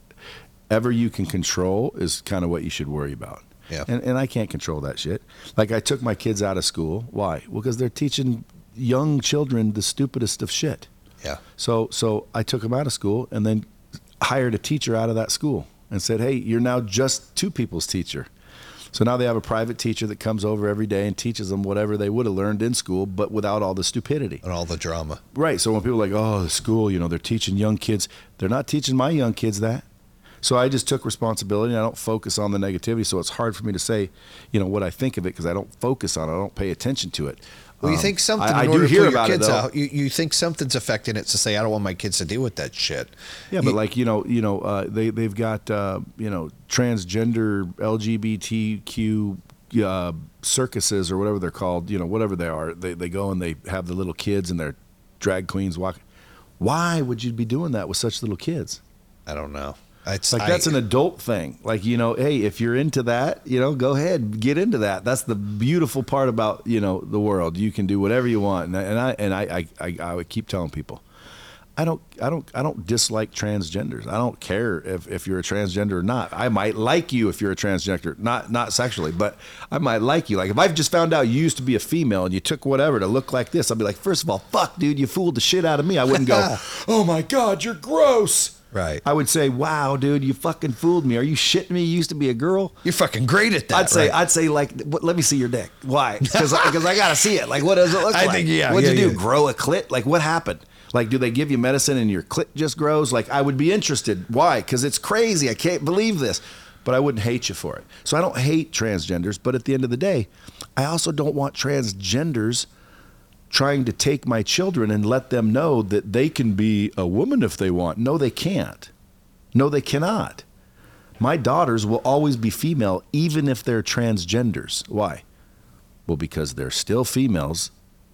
ever you can control is kind of what you should worry about. Yeah. And and I can't control that shit. Like, I took my kids out of school. Why? Well, because they're teaching young children the stupidest of shit. Yeah. So so I took them out of school, and then hired a teacher out of that school and said, hey, you're now just two people's teacher. So now they have a private teacher that comes over every day and teaches them whatever they would have learned in school, but without all the stupidity. And all the drama. Right. So when people are like, oh, the school, you know, they're teaching young kids, they're not teaching my young kids that. So I just took responsibility, and I don't focus on the negativity. So it's hard for me to say, you know, what I think of it, because I don't focus on it. I don't pay attention to it. Well, you Um, think something, I, I in do order hear to pull your about it, kids though. out, you, you think something's affecting it to say, I don't want my kids to deal with that shit. Yeah, You- but like, you know, you know, uh, they they've got uh, you know, transgender L G B T Q uh, circuses, or whatever they're called. You know, whatever they are. They they go and they have the little kids and their drag queens walk. Why would you be doing that with such little kids? I don't know. It's Like, I- that's an adult thing. Like, you know, hey, if you're into that, you know, go ahead, get into that. That's the beautiful part about, you know, the world. You can do whatever you want. And I and I and I, I, I, I would keep telling people, I don't I don't I don't dislike transgenders. I don't care if, if you're a transgender or not. I might like you if you're a transgender, not not sexually, but I might like you. Like, if I've just found out you used to be a female and you took whatever to look like this, I'll be like, first of all, fuck, dude, you fooled the shit out of me. I wouldn't go, oh my God, you're gross. Right. I would say, wow, dude, you fucking fooled me. Are you shitting me? You used to be a girl? You're fucking great at that. I'd say, right? I'd say, like, what, let me see your dick. Why? Because I got to see it. Like, what does it look I like? think, yeah, What'd yeah, you do? yeah. Grow a clit? Like, what happened? Like, do they give you medicine and your clit just grows? Like, I would be interested. Why? Because it's crazy. I can't believe this. But I wouldn't hate you for it. So I don't hate transgenders. But at the end of the day, I also don't want transgenders trying to take my children and let them know that they can be a woman if they want. No, they can't. No, they cannot. My daughters will always be female, even if they're transgenders. Why? Well, because they're still females.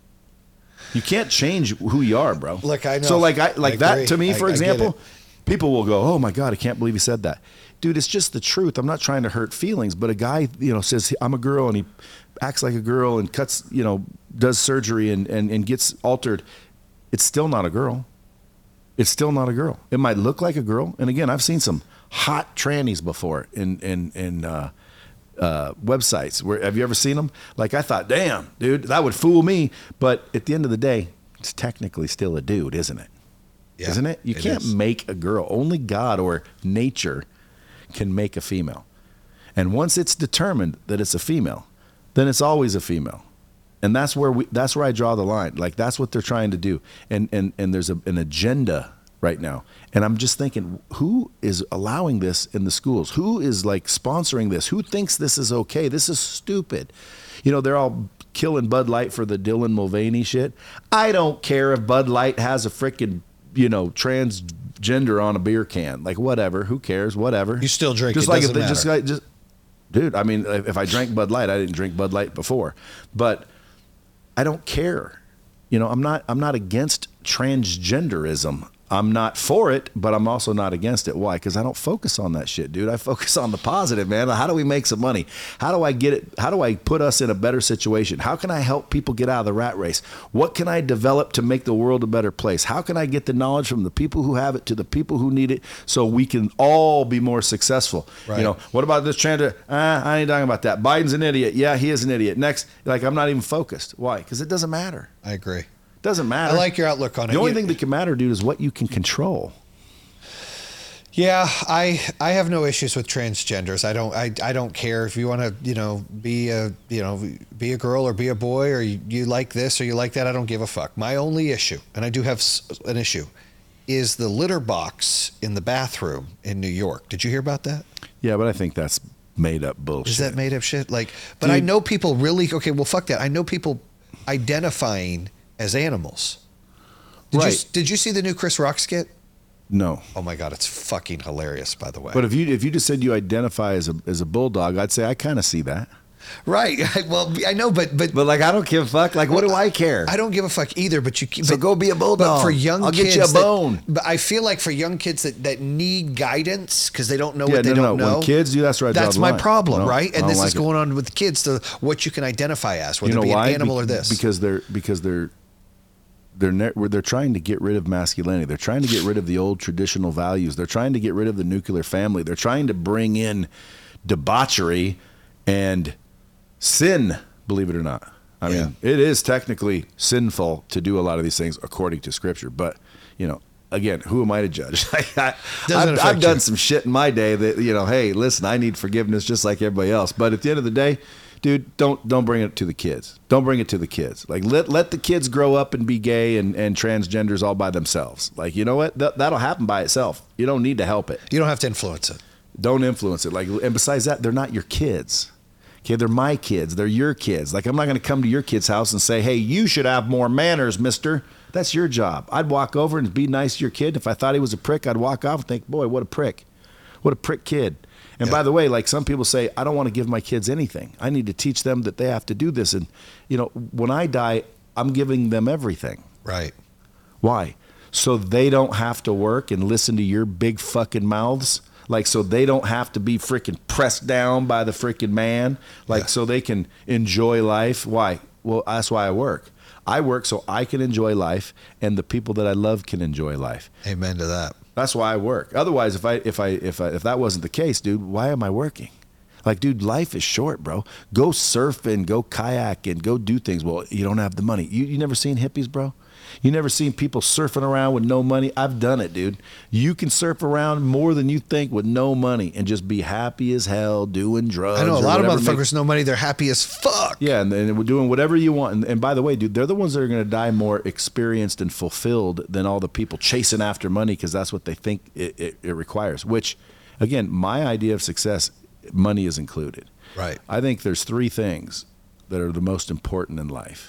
You can't change who you are, bro. Look, I know. So, like, I like I that agree. to me, I- for I get example, it. people will go, "Oh my God, I can't believe he said that." Dude, it's just the truth. I'm not trying to hurt feelings, but a guy, you know, says I'm a girl and he acts like a girl and cuts, you know, does surgery and and, and gets altered. It's still not a girl. It's still not a girl. It might look like a girl. And again, I've seen some hot trannies before in in in uh, uh, websites. Where have you ever seen them? Like, I thought, damn, dude, that would fool me. But at the end of the day, it's technically still a dude, isn't it? Yeah, Isn't it? You it can't is. make a girl. Only God or nature can make a female. And once it's determined that it's a female, then it's always a female. And that's where we that's where I draw the line. Like, that's what they're trying to do. And and and there's a, an agenda right now. And I'm just thinking, who is allowing this in the schools? Who is, like, sponsoring this? Who thinks this is okay? This is stupid. You know, they're all killing Bud Light for the Dylan Mulvaney shit. I don't care if Bud Light has a freaking, you know, transgender on a beer can. Like, whatever. Who cares? Whatever. You still drink Just it, like doesn't if they just matter. like just dude, I mean, if I drank Bud Light, I didn't drink Bud Light before. But I don't care. You know, I'm not I'm not against transgenderism. I'm not for it, but I'm also not against it. Why? Because I don't focus on that shit, dude. I focus on the positive, man. How do we make some money? How do I get it? How do I put us in a better situation? How can I help people get out of the rat race? What can I develop to make the world a better place? How can I get the knowledge from the people who have it to the people who need it so we can all be more successful? Right. You know, what about this transgender? Ah, I ain't talking about that. Biden's an idiot. Yeah, he is an idiot. Next, like, I'm not even focused. Why? Because it doesn't matter. I agree. Doesn't matter. I like your outlook on it. The only You- thing that can matter, dude, is what you can control. Yeah, I I have no issues with transgenders. I don't I, I don't care if you want to, you know, be a, you know, be a girl or be a boy, or you, you like this or you like that. I don't give a fuck. My only issue, and I do have s- an issue, is the litter box in the bathroom in New York. Did you hear about that? Yeah, but I think that's made up bullshit. Is that made up shit? Like, but Dude. I know people really, okay, well, fuck that. I know people identifying as animals. Did Right. You, did you see the new Chris Rock skit? No. Oh my God, it's fucking hilarious, by the way. But if you if you just said you identify as a as a bulldog, I'd say I kind of see that. Right. Well, I know, but, but, But like, I don't give a fuck. Like, what do I care? I don't give a fuck either, but you So but, go be a bulldog. But for young I'll kids, get you a that- bone. but I feel like for young kids that, that need guidance because they don't know Yeah, what they no, don't no. know. When kids do, that's where I draw That's the my line. problem, No, right? I And don't this like is it. going on with kids to what you can identify as, whether You know it be why? an animal Be- or this. Because they're because they're they're ne- they're trying to get rid of masculinity. They're trying to get rid of the old traditional values. They're trying to get rid of the nuclear family. They're trying to bring in debauchery and sin. Believe it or not. I Yeah. mean, it is technically sinful to do a lot of these things according to Scripture. But you know, again, who am I to judge? I, I, Doesn't I've, affect I've done you. some shit in my day that, you know, hey, listen, I need forgiveness just like everybody else. But at the end of the day, dude, don't don't bring it to the kids. Don't bring it to the kids. Like, let let the kids grow up and be gay and, and transgenders all by themselves. Like, you know what? That, that'll happen by itself. You don't need to help it. you don't have to influence it. Don't influence it. Like, and besides that, they're not your kids. Okay, they're my kids. They're your kids. Like, I'm not going to come to your kid's house and say, hey, you should have more manners, mister. That's your job. I'd walk over and be nice to your kid. If I thought he was a prick, I'd walk off and think, boy, what a prick. What a prick kid. And Yeah. by the way, like, some people say, I don't want to give my kids anything. I need to teach them that they have to do this. And, you know, when I die, I'm giving them everything. Right. Why? So they don't have to work and listen to your big fucking mouths. Like, so they don't have to be freaking pressed down by the freaking man. Like, Yeah. so they can enjoy life. Why? Well, that's why I work. I work so I can enjoy life and the people that I love can enjoy life. Amen to that. That's why I work. Otherwise, if I if I if I, if that wasn't the case, dude, why am I working? Like, dude, life is short, bro. Go surf and go kayak and go do things. Well, you don't have the money. You you never seen hippies, bro? You never seen people surfing around with no money? I've done it, dude. You can surf around more than you think with no money and just be happy as hell doing drugs. I know a or lot of whatever motherfuckers makes- no money. They're happy as fuck. Yeah, and, and we're doing whatever you want. And, and by the way, dude, they're the ones that are going to die more experienced and fulfilled than all the people chasing after money because that's what they think it, it, it requires. Which, again, my idea of success, money is included. Right. I think there's three things that are the most important in life.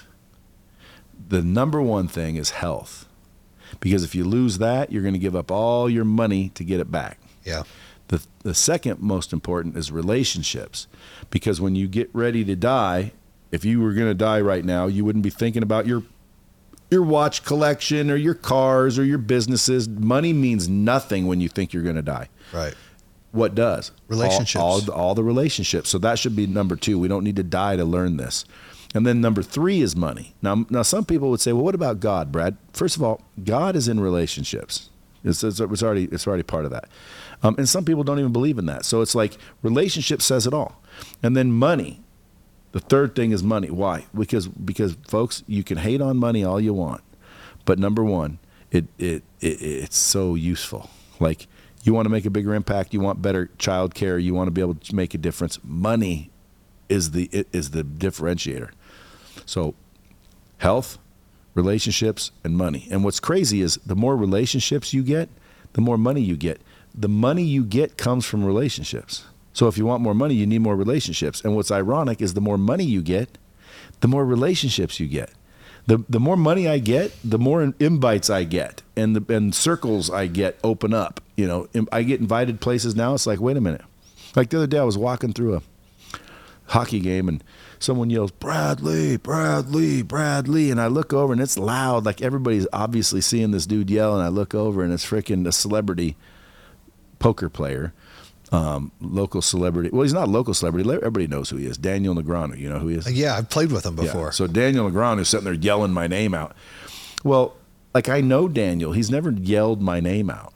The number one thing is health. Because if you lose that, you're going to give up all your money to get it back. Yeah. The, the second most important is relationships. Because when you get ready to die, if you were going to die right now, you wouldn't be thinking about your your watch collection or your cars or your businesses. Money means nothing when you think you're going to die. Right. What does? Relationships. All, all, all the relationships. So that should be number two. We don't need to die to learn this. And then number three is money. Now, now some people would say, well, what about God, Brad? First of all, God is in relationships. It's, it's, it's already it's already part of that. Um, and some people don't even believe in that. So it's like relationship says it all. And then money. The third thing is money. Why? Because because folks, you can hate on money all you want, but number one, it it, it it's so useful. Like, you want to make a bigger impact, you want better child care, you want to be able to make a difference. Money is the is the differentiator. So, health, relationships, and money. And what's crazy is the more relationships you get, the more money you get. The money you get comes from relationships. So if you want more money, you need more relationships. And what's ironic is the more money you get, the more relationships you get. The the more money I get, the more invites I get, and the and circles I get open up. You know, I get invited places now. It's like, wait a minute. Like the other day, I was walking through a hockey game and someone yells, Bradley, Bradley, Bradley. And I look over and it's loud. Like everybody's obviously seeing this dude yell. And I look over and it's freaking a celebrity poker player, um, local celebrity. Well, he's not a local celebrity. Everybody knows who he is. Daniel Negreanu. You know who he is? Yeah, I've played with him before. Yeah. So Daniel Negreanu sitting there yelling my name out. Well, like I know Daniel. He's never yelled my name out.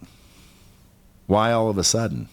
Why all of a sudden?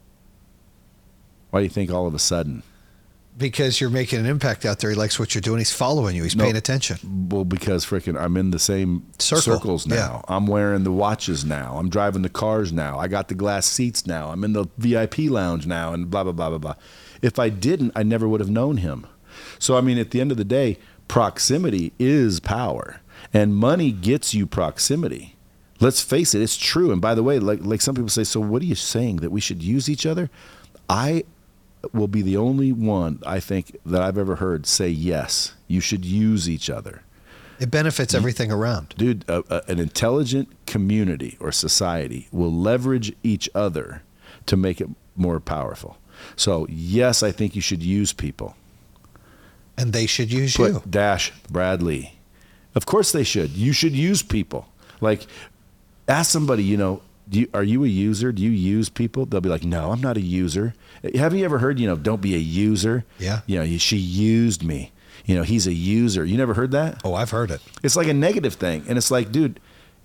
Why do you think all of a sudden? Because you're making an impact out there. He likes what you're doing. He's following you. He's No. paying attention. Well, because freaking I'm in the same Circle. circles now. I'm wearing the watches now. I'm driving the cars now. I got the glass seats now. I'm in the V I P lounge now and blah, blah, blah, blah, blah. If I didn't, I never would have known him. So, I mean, at the end of the day, proximity is power. And money gets you proximity. Let's face it, it's true. And by the way, like like some people say, so what are you saying, that we should use each other? I will be the only one, I think, that I've ever heard say, yes, you should use each other. It benefits everything around. Dude, a, a, an intelligent community or society will leverage each other to make it more powerful. So, yes, I think you should use people. And they should use Put you. Dash Bradley. Of course they should. You should use people. Like, ask somebody, you know, do you, are you a user? Do you use people? They'll be like, no, I'm not a user. Have you ever heard, you know, don't be a user? Yeah. You know, she used me. You know, he's a user. You never heard that? Oh, I've heard it. It's like a negative thing. And it's like, dude,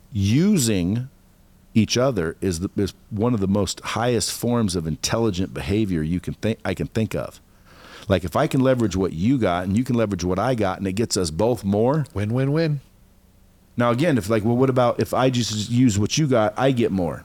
using each other is the, is one of the most highest forms of intelligent behavior you can think I can think of. Like if I can leverage what you got and you can leverage what I got and it gets us both more. Win, win, win. Now again, if like, well, what about if I just use what you got, I get more.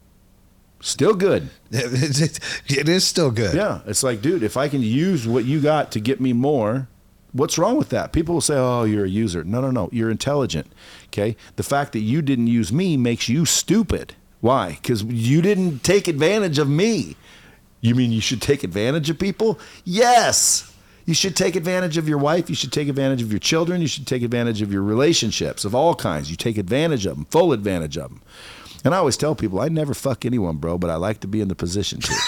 Still good. It, it, it is still good. Yeah. It's like, dude, if I can use what you got to get me more, what's wrong with that? People will say, oh, you're a user. No, no, no. You're intelligent. Okay. The fact that you didn't use me makes you stupid. Why? Because you didn't take advantage of me. You mean you should take advantage of people? Yes. You should take advantage of your wife. You should take advantage of your children. You should take advantage of your relationships of all kinds. You take advantage of them, full advantage of them. And I always tell people, I never fuck anyone, bro, but I like to be in the position to.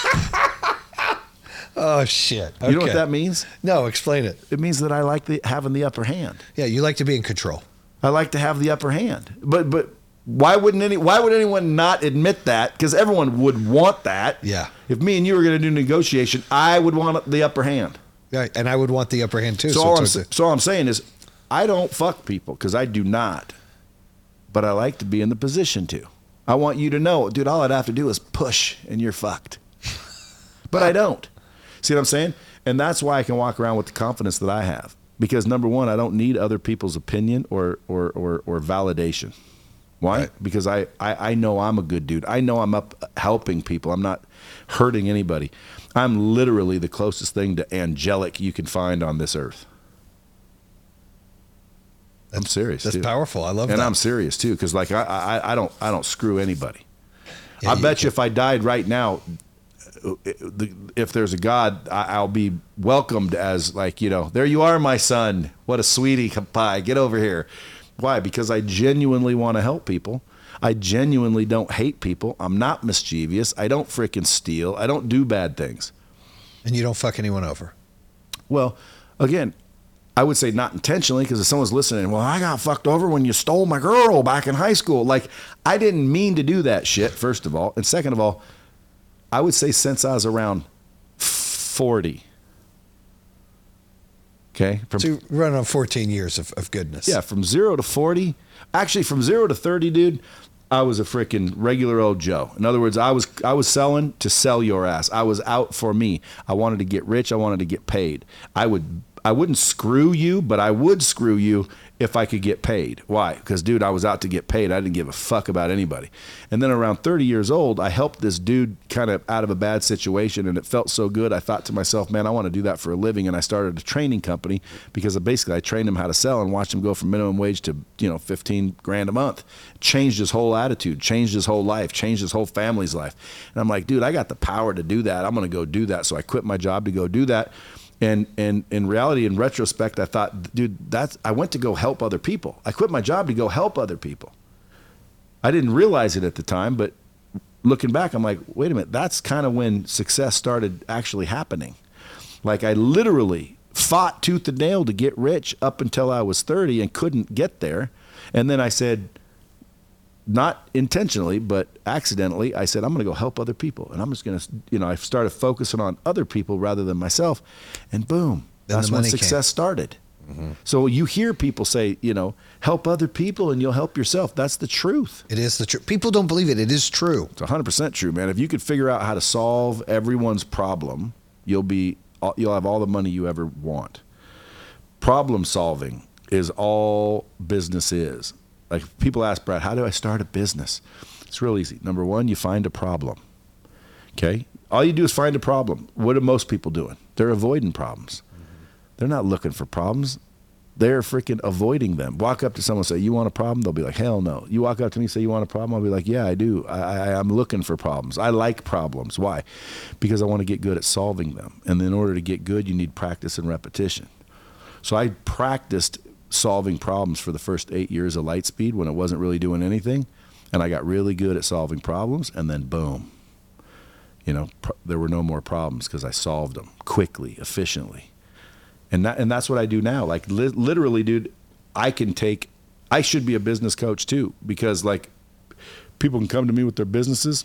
Oh, shit. Okay. You know what that means? No, explain it. It means that I like the, having the upper hand. Yeah, you like to be in control. I like to have the upper hand. But but why wouldn't any why would anyone not admit that? Because everyone would want that. Yeah. If me and you were going to do negotiation, I would want the upper hand. Yeah, and I would want the upper hand too. So, So, all I'm, it's sa- a- so all I'm saying is, I don't fuck people because I do not. But I like to be in the position to. I want you to know, dude, all I'd have to do is push and you're fucked. But I don't. See what I'm saying? And that's why I can walk around with the confidence that I have. Because number one, I don't need other people's opinion or or or, or validation. Why? Right. Because I, I, I know I'm a good dude. I know I'm up helping people. I'm not hurting anybody. I'm literally the closest thing to angelic you can find on this earth. I'm serious. that's too. powerful. I love And that. I'm serious too, because like I, I I don't I don't screw anybody. Yeah, I you bet you can- if I died right now, if there's a God, I'll be welcomed as like, you know, there you are, my son. What a sweetie pie. Get over here. Why? Because I genuinely want to help people. I genuinely don't hate people. I'm not mischievous. I don't freaking steal. I don't do bad things. And you don't fuck anyone over. Well, again, I would say not intentionally, because if someone's listening, well, I got fucked over when you stole my girl back in high school. Like, I didn't mean to do that shit, first of all. And second of all, I would say since I was around forty. Okay? From, So you run on fourteen years of, of goodness. yeah, from zero to forty. Actually, from zero to thirty, dude, I was a freaking regular old Joe. In other words, I was I was selling to sell your ass. I was out for me. I wanted to get rich. I wanted to get paid. I would I wouldn't screw you, but I would screw you if I could get paid. Why? Because, dude, I was out to get paid. I didn't give a fuck about anybody. And then around thirty years old, I helped this dude kind of out of a bad situation, and it felt so good. I thought to myself, man, I want to do that for a living. And I started a training company because basically I trained him how to sell and watched him go from minimum wage to, you know, fifteen grand a month. Changed his whole attitude, changed his whole life, changed his whole family's life. And I'm like, dude, I got the power to do that. I'm going to go do that. So I quit my job to go do that. And and in reality, in retrospect, I thought, dude, that's I went to go help other people. I quit my job to go help other people. I didn't realize it at the time, but looking back, I'm like, wait a minute, that's kind of when success started actually happening. Like I literally fought tooth and nail to get rich up until I was thirty and couldn't get there. And then I said, not intentionally, but accidentally, I said, I'm going to go help other people. And I'm just going to, you know, I started focusing on other people rather than myself. And boom, Then that's the when money success came. started. Mm-hmm. So you hear people say, you know, help other people and you'll help yourself. That's the truth. It is the truth. People don't believe it. It is true. It's one hundred percent true, man. If you could figure out how to solve everyone's problem, you'll be you'll have all the money you ever want. Problem solving is all business is. Like people ask, Brad, how do I start a business? It's real easy. Number one, you find a problem. Okay? All you do is find a problem. What are most people doing? They're avoiding problems. Mm-hmm. They're not looking for problems. They're freaking avoiding them. Walk up to someone and say, you want a problem? They'll be like, hell no. You walk up to me and say, you want a problem? I'll be like, yeah, I do. I, I, I'm looking for problems. I like problems. Why? Because I want to get good at solving them. And in order to get good, you need practice and repetition. So I practiced solving problems for the first eight years of Lightspeed when it wasn't really doing anything. And I got really good at solving problems. And then boom, you know, pr- there were no more problems because I solved them quickly, efficiently. And that, and that's what I do now. Like li- literally, dude, I can take, I should be a business coach too, because like people can come to me with their businesses.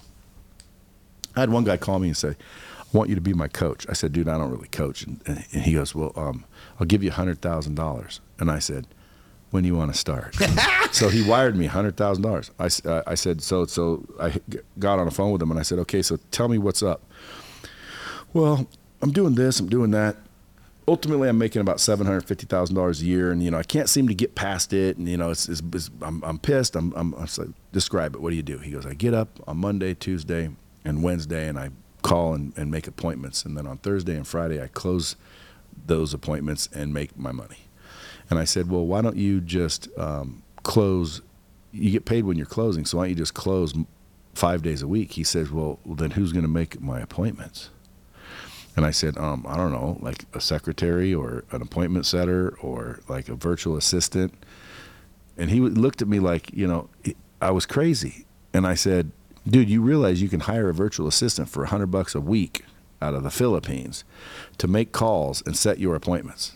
I had one guy call me and say, I want you to be my coach. I said, dude, I don't really coach. And, and he goes, well, um, I'll give you one hundred thousand dollars. And I said, when do you want to start? So he wired me one hundred thousand dollars. I, uh, I said, so, so I got on the phone with him and I said, okay, so tell me what's up. Well, I'm doing this, I'm doing that. Ultimately, I'm making about seven hundred fifty thousand dollars a year, and you know I can't seem to get past it. And you know, it's, it's, it's I'm, I'm pissed. I'm, I'm, I'm like, describe it. What do you do? He goes, I get up on Monday, Tuesday, and Wednesday, and I call and, and make appointments. And then on Thursday and Friday, I close those appointments and make my money. And I said, well, why don't you just um, close? You get paid when you're closing, so why don't you just close five days a week? He says, well, then who's going to make my appointments? And I said, um, I don't know, like a secretary or an appointment setter or like a virtual assistant. And he looked at me like, you know, I was crazy. And I said, dude, you realize you can hire a virtual assistant for a hundred bucks a week out of the Philippines to make calls and set your appointments.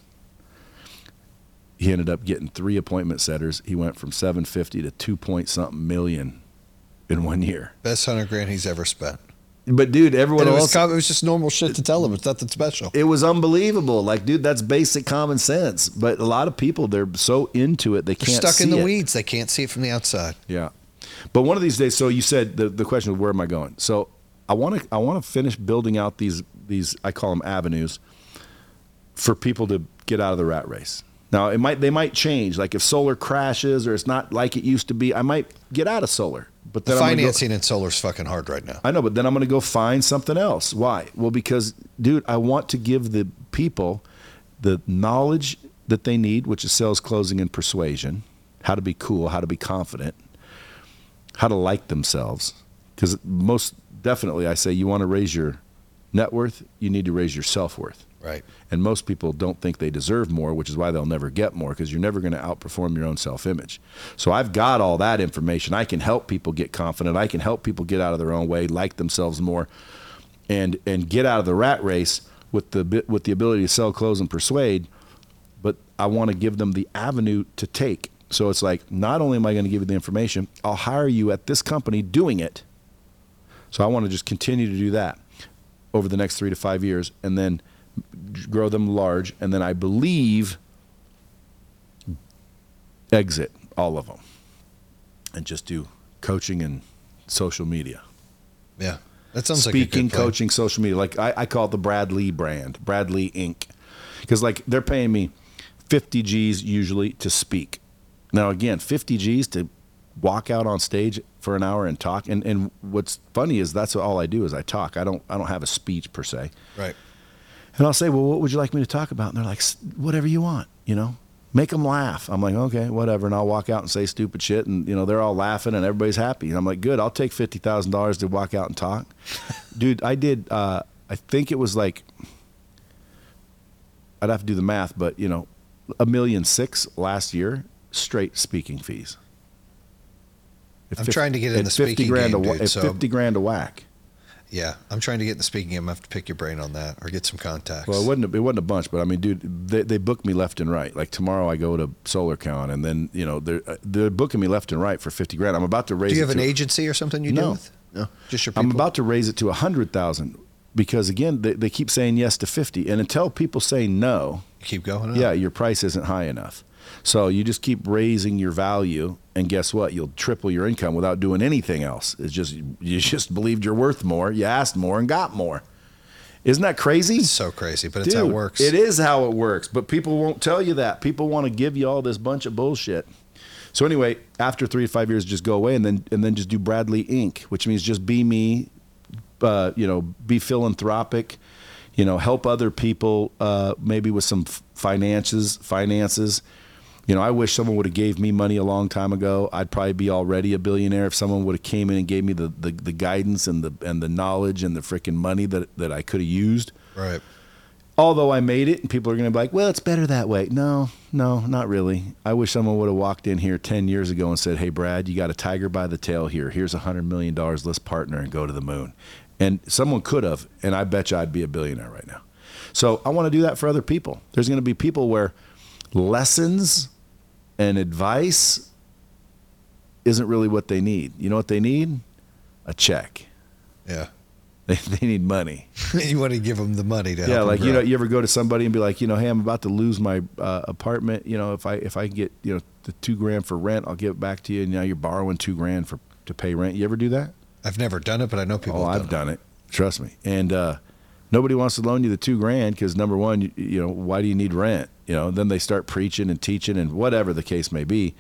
He ended up getting three appointment setters. He went from seven fifty to two point something million in one year. Best hundred grand he's ever spent. But dude, everyone And it, else, was, com- it was just normal shit to tell him. It's nothing special. it was unbelievable. Like, dude, that's basic common sense. But a lot of people, they're so into it, they They're can't stuck see in the it. weeds. They can't see it from the outside. Yeah. But one of these days, so you said the, the question was, where am I going? So I want to I want to finish building out these, these, I call them avenues, for people to get out of the rat race. Now, it might they might change. Like if solar crashes or it's not like it used to be, I might get out of solar. But The then I'm gonna go- financing in solar is fucking hard right now. I know, but then I'm going to go find something else. Why? Well, because, dude, I want to give the people the knowledge that they need, which is sales, closing, and persuasion, how to be cool, how to be confident, how to like themselves. Because most definitely I say you want to raise your net worth, you need to raise your self-worth. Right. And most people don't think they deserve more, which is why they'll never get more, because you're never going to outperform your own self-image. So I've got all that information. I can help people get confident. I can help people get out of their own way, like themselves more, and and get out of the rat race with the with the ability to sell, close, and persuade. But I want to give them the avenue to take. So it's like, not only am I going to give you the information, I'll hire you at this company doing it. So I want to just continue to do that over the next three to five years, and then grow them large, and then I believe exit all of them and just do coaching and social media. Yeah. That sounds Speaking, like a good plan. coaching, social media. Like I, I call it the Brad Lee brand, Brad Lee Incorporated. Because like they're paying me fifty G's usually to speak. Now again, fifty G's to walk out on stage for an hour and talk. And and what's funny is that's all I do is I talk. I don't I don't have a speech per se. Right. And I'll say, well, what would you like me to talk about? And they're like, whatever you want, you know, make them laugh. I'm like, okay, whatever. And I'll walk out and say stupid shit. And, you know, they're all laughing and everybody's happy. And I'm like, good, I'll take fifty thousand dollars to walk out and talk. Dude, I did, uh, I think it was like, I'd have to do the math, but, you know, a million six last year, straight speaking fees. At I'm fifty trying to get in at the fifty speaking grand game, a, dude, At so- fifty grand a whack. Yeah, I'm trying to get in the speaking game. I have to pick your brain on that or get some contacts. Well, it wasn't a, it wasn't a bunch, but I mean, dude, they they book me left and right. Like tomorrow, I go to SolarCon, and then you know they're they're booking me left and right for fifty grand. I'm about to raise. Do you it have an to, agency or something you No. deal with? No, just your people. I'm about to raise it to a hundred thousand because again, they, they keep saying yes to fifty, and until people say no, You keep going. Up. yeah, your price isn't high enough. So you just keep raising your value, and guess what? You'll triple your income without doing anything else. It's just you just believed you're worth more, you asked more, and got more. Isn't that crazy? It's so crazy, but it's Dude, how it works. It is how it works, but people won't tell you that. People want to give you all this bunch of bullshit. So anyway, after three to five years, just go away and then and then just do Bradley Incorporated, which means just be me, uh, you know, be philanthropic, you know, help other people, uh, maybe with some f- finances, finances. You know, I wish someone would have gave me money a long time ago. I'd probably be already a billionaire if someone would have came in and gave me the, the, the guidance and the and the knowledge and the freaking money that that I could have used. Right. Although I made it, and people are going to be like, well, it's better that way. No, no, not really. I wish someone would have walked in here ten years ago and said, hey, Brad, you got a tiger by the tail here. Here's one hundred million dollars. Let's partner and go to the moon. And someone could have, and I bet you I'd be a billionaire right now. So I want to do that for other people. There's going to be people where lessons and advice isn't really what they need. You know what they need? A check. Yeah. They, they need money. You want to give them the money to help Yeah, them like grow. you know, you ever go to somebody and be like, you know, hey, I'm about to lose my uh, apartment. You know, if I if I get you know the two grand for rent, I'll give it back to you. And now you're borrowing two grand for to pay rent. You ever do that? I've never done it, but I know people. Oh, have I've done, done it. Trust me. And uh, nobody wants to loan you the two grand because number one, you, you know, why do you need rent? You know, then they start preaching and teaching and whatever the case may be.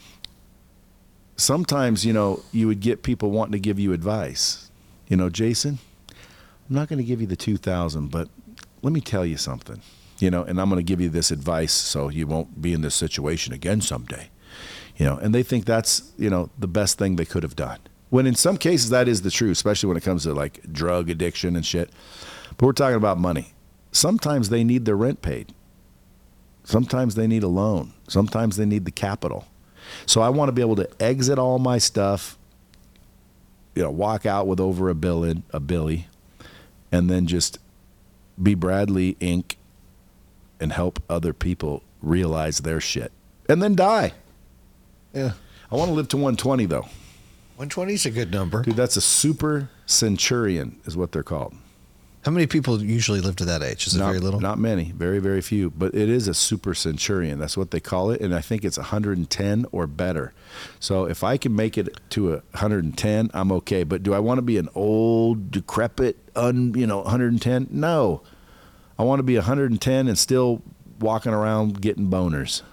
Sometimes, you know, you would get people wanting to give you advice. You know, Jason, I'm not going to give you the two thousand, but let me tell you something, you know, and I'm going to give you this advice so you won't be in this situation again someday, you know, and they think that's, you know, the best thing they could have done. When in some cases that is the truth, especially when it comes to like drug addiction and shit. But we're talking about money. Sometimes they need their rent paid. Sometimes they need a loan. Sometimes they need the capital. So I want to be able to exit all my stuff, you know, walk out with over a billion, a billy, and then just be Bradley Incorporated and help other people realize their shit. And then die. Yeah. I want to live to one twenty, though. one twenty is a good number. Dude, that's a super centurion is what they're called. How many people usually live to that age? Is it not, very little? Not many. Very, very few. But it is a super centurion. That's what they call it. And I think it's one hundred ten or better. So if I can make it to a one hundred ten, I'm okay. But do I want to be an old, decrepit, un, you know, one hundred ten? No. I want to be one hundred ten and still walking around getting boners.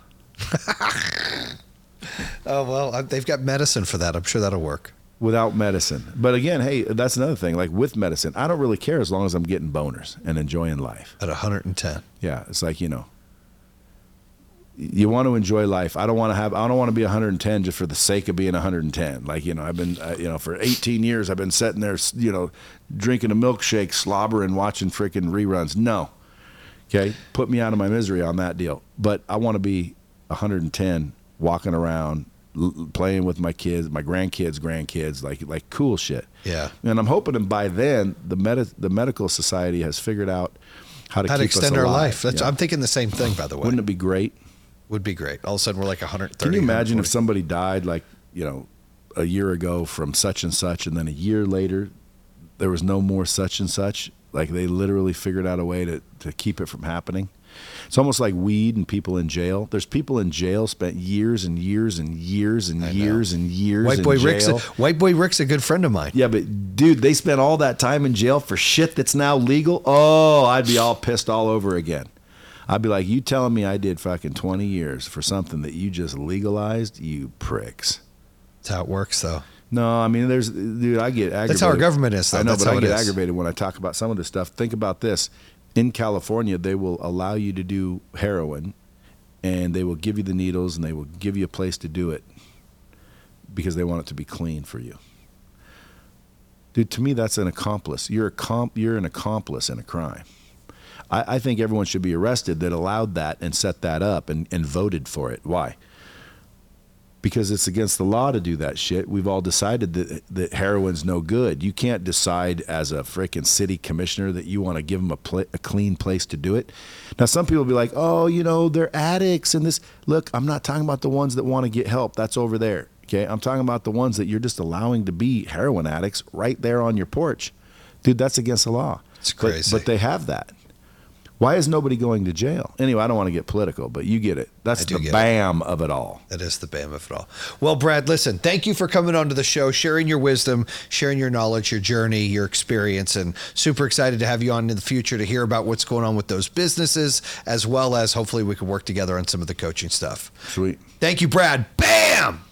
Oh, well, I- they've got medicine for that. I'm sure that'll work. Without medicine. But again, hey, that's another thing. Like with medicine, I don't really care as long as I'm getting boners and enjoying life. At one hundred ten. Yeah, it's like, you know, you want to enjoy life. I don't want to have, I don't want to be one hundred ten just for the sake of being one hundred ten. Like, you know, I've been, uh, you know, for eighteen years, I've been sitting there, you know, drinking a milkshake, slobbering, watching freaking reruns. No. Okay. Put me out of my misery on that deal. But I want to be one hundred ten walking around, l- playing with my kids, my grandkids, grandkids, like, like cool shit. Yeah. And I'm hoping that by then the med- the medical society has figured out how to How to keep us extend our alive. life. That's, Yeah. I'm thinking the same thing, by the way. Wouldn't it be great? Would be great. All of a sudden, we're like one hundred thirty. Can you imagine if one hundred forty. somebody died like, you know, a year ago from such and such, and then a year later there was no more such and such? Like they literally figured out a way to, to keep it from happening. It's almost like weed and people in jail. There's people in jail spent years and years and years and I know. years and years White in Boy Rick's a, jail. White Boy Rick's a good friend of mine. Yeah, but dude, they spent all that time in jail for shit that's now legal. Oh, I'd be all pissed all over again. I'd be like, you telling me I did fucking twenty years for something that you just legalized? You pricks. That's how it works, though. No, I mean, there's, dude, I get aggravated. That's how our government is, though. I know, That's but how I it get is. aggravated when I talk about some of this stuff. Think about this. In California, they will allow you to do heroin, and they will give you the needles, and they will give you a place to do it because they want it to be clean for you. Dude, to me, that's an accomplice. You're a comp, you're an accomplice in a crime. I, I think everyone should be arrested that allowed that and set that up and, and voted for it. Why? because it's against the law to do that shit. We've all decided that that heroin's no good. You can't decide as a freaking city commissioner that you want to give them a, pl- a clean place to do it. Now, some people will be like, oh, you know, they're addicts and this. Look, I'm not talking about the ones that want to get help. That's over there. Okay, I'm talking about the ones that you're just allowing to be heroin addicts right there on your porch. Dude, that's against the law. It's crazy. But, but they have that. Why is nobody going to jail? Anyway, I don't want to get political, but you get it. That's the bam of it all. That is the bam of it all. Well, Brad, listen, thank you for coming onto the show, sharing your wisdom, sharing your knowledge, your journey, your experience, and super excited to have you on in the future to hear about what's going on with those businesses, as well as hopefully we can work together on some of the coaching stuff. Sweet. Thank you, Brad. Bam!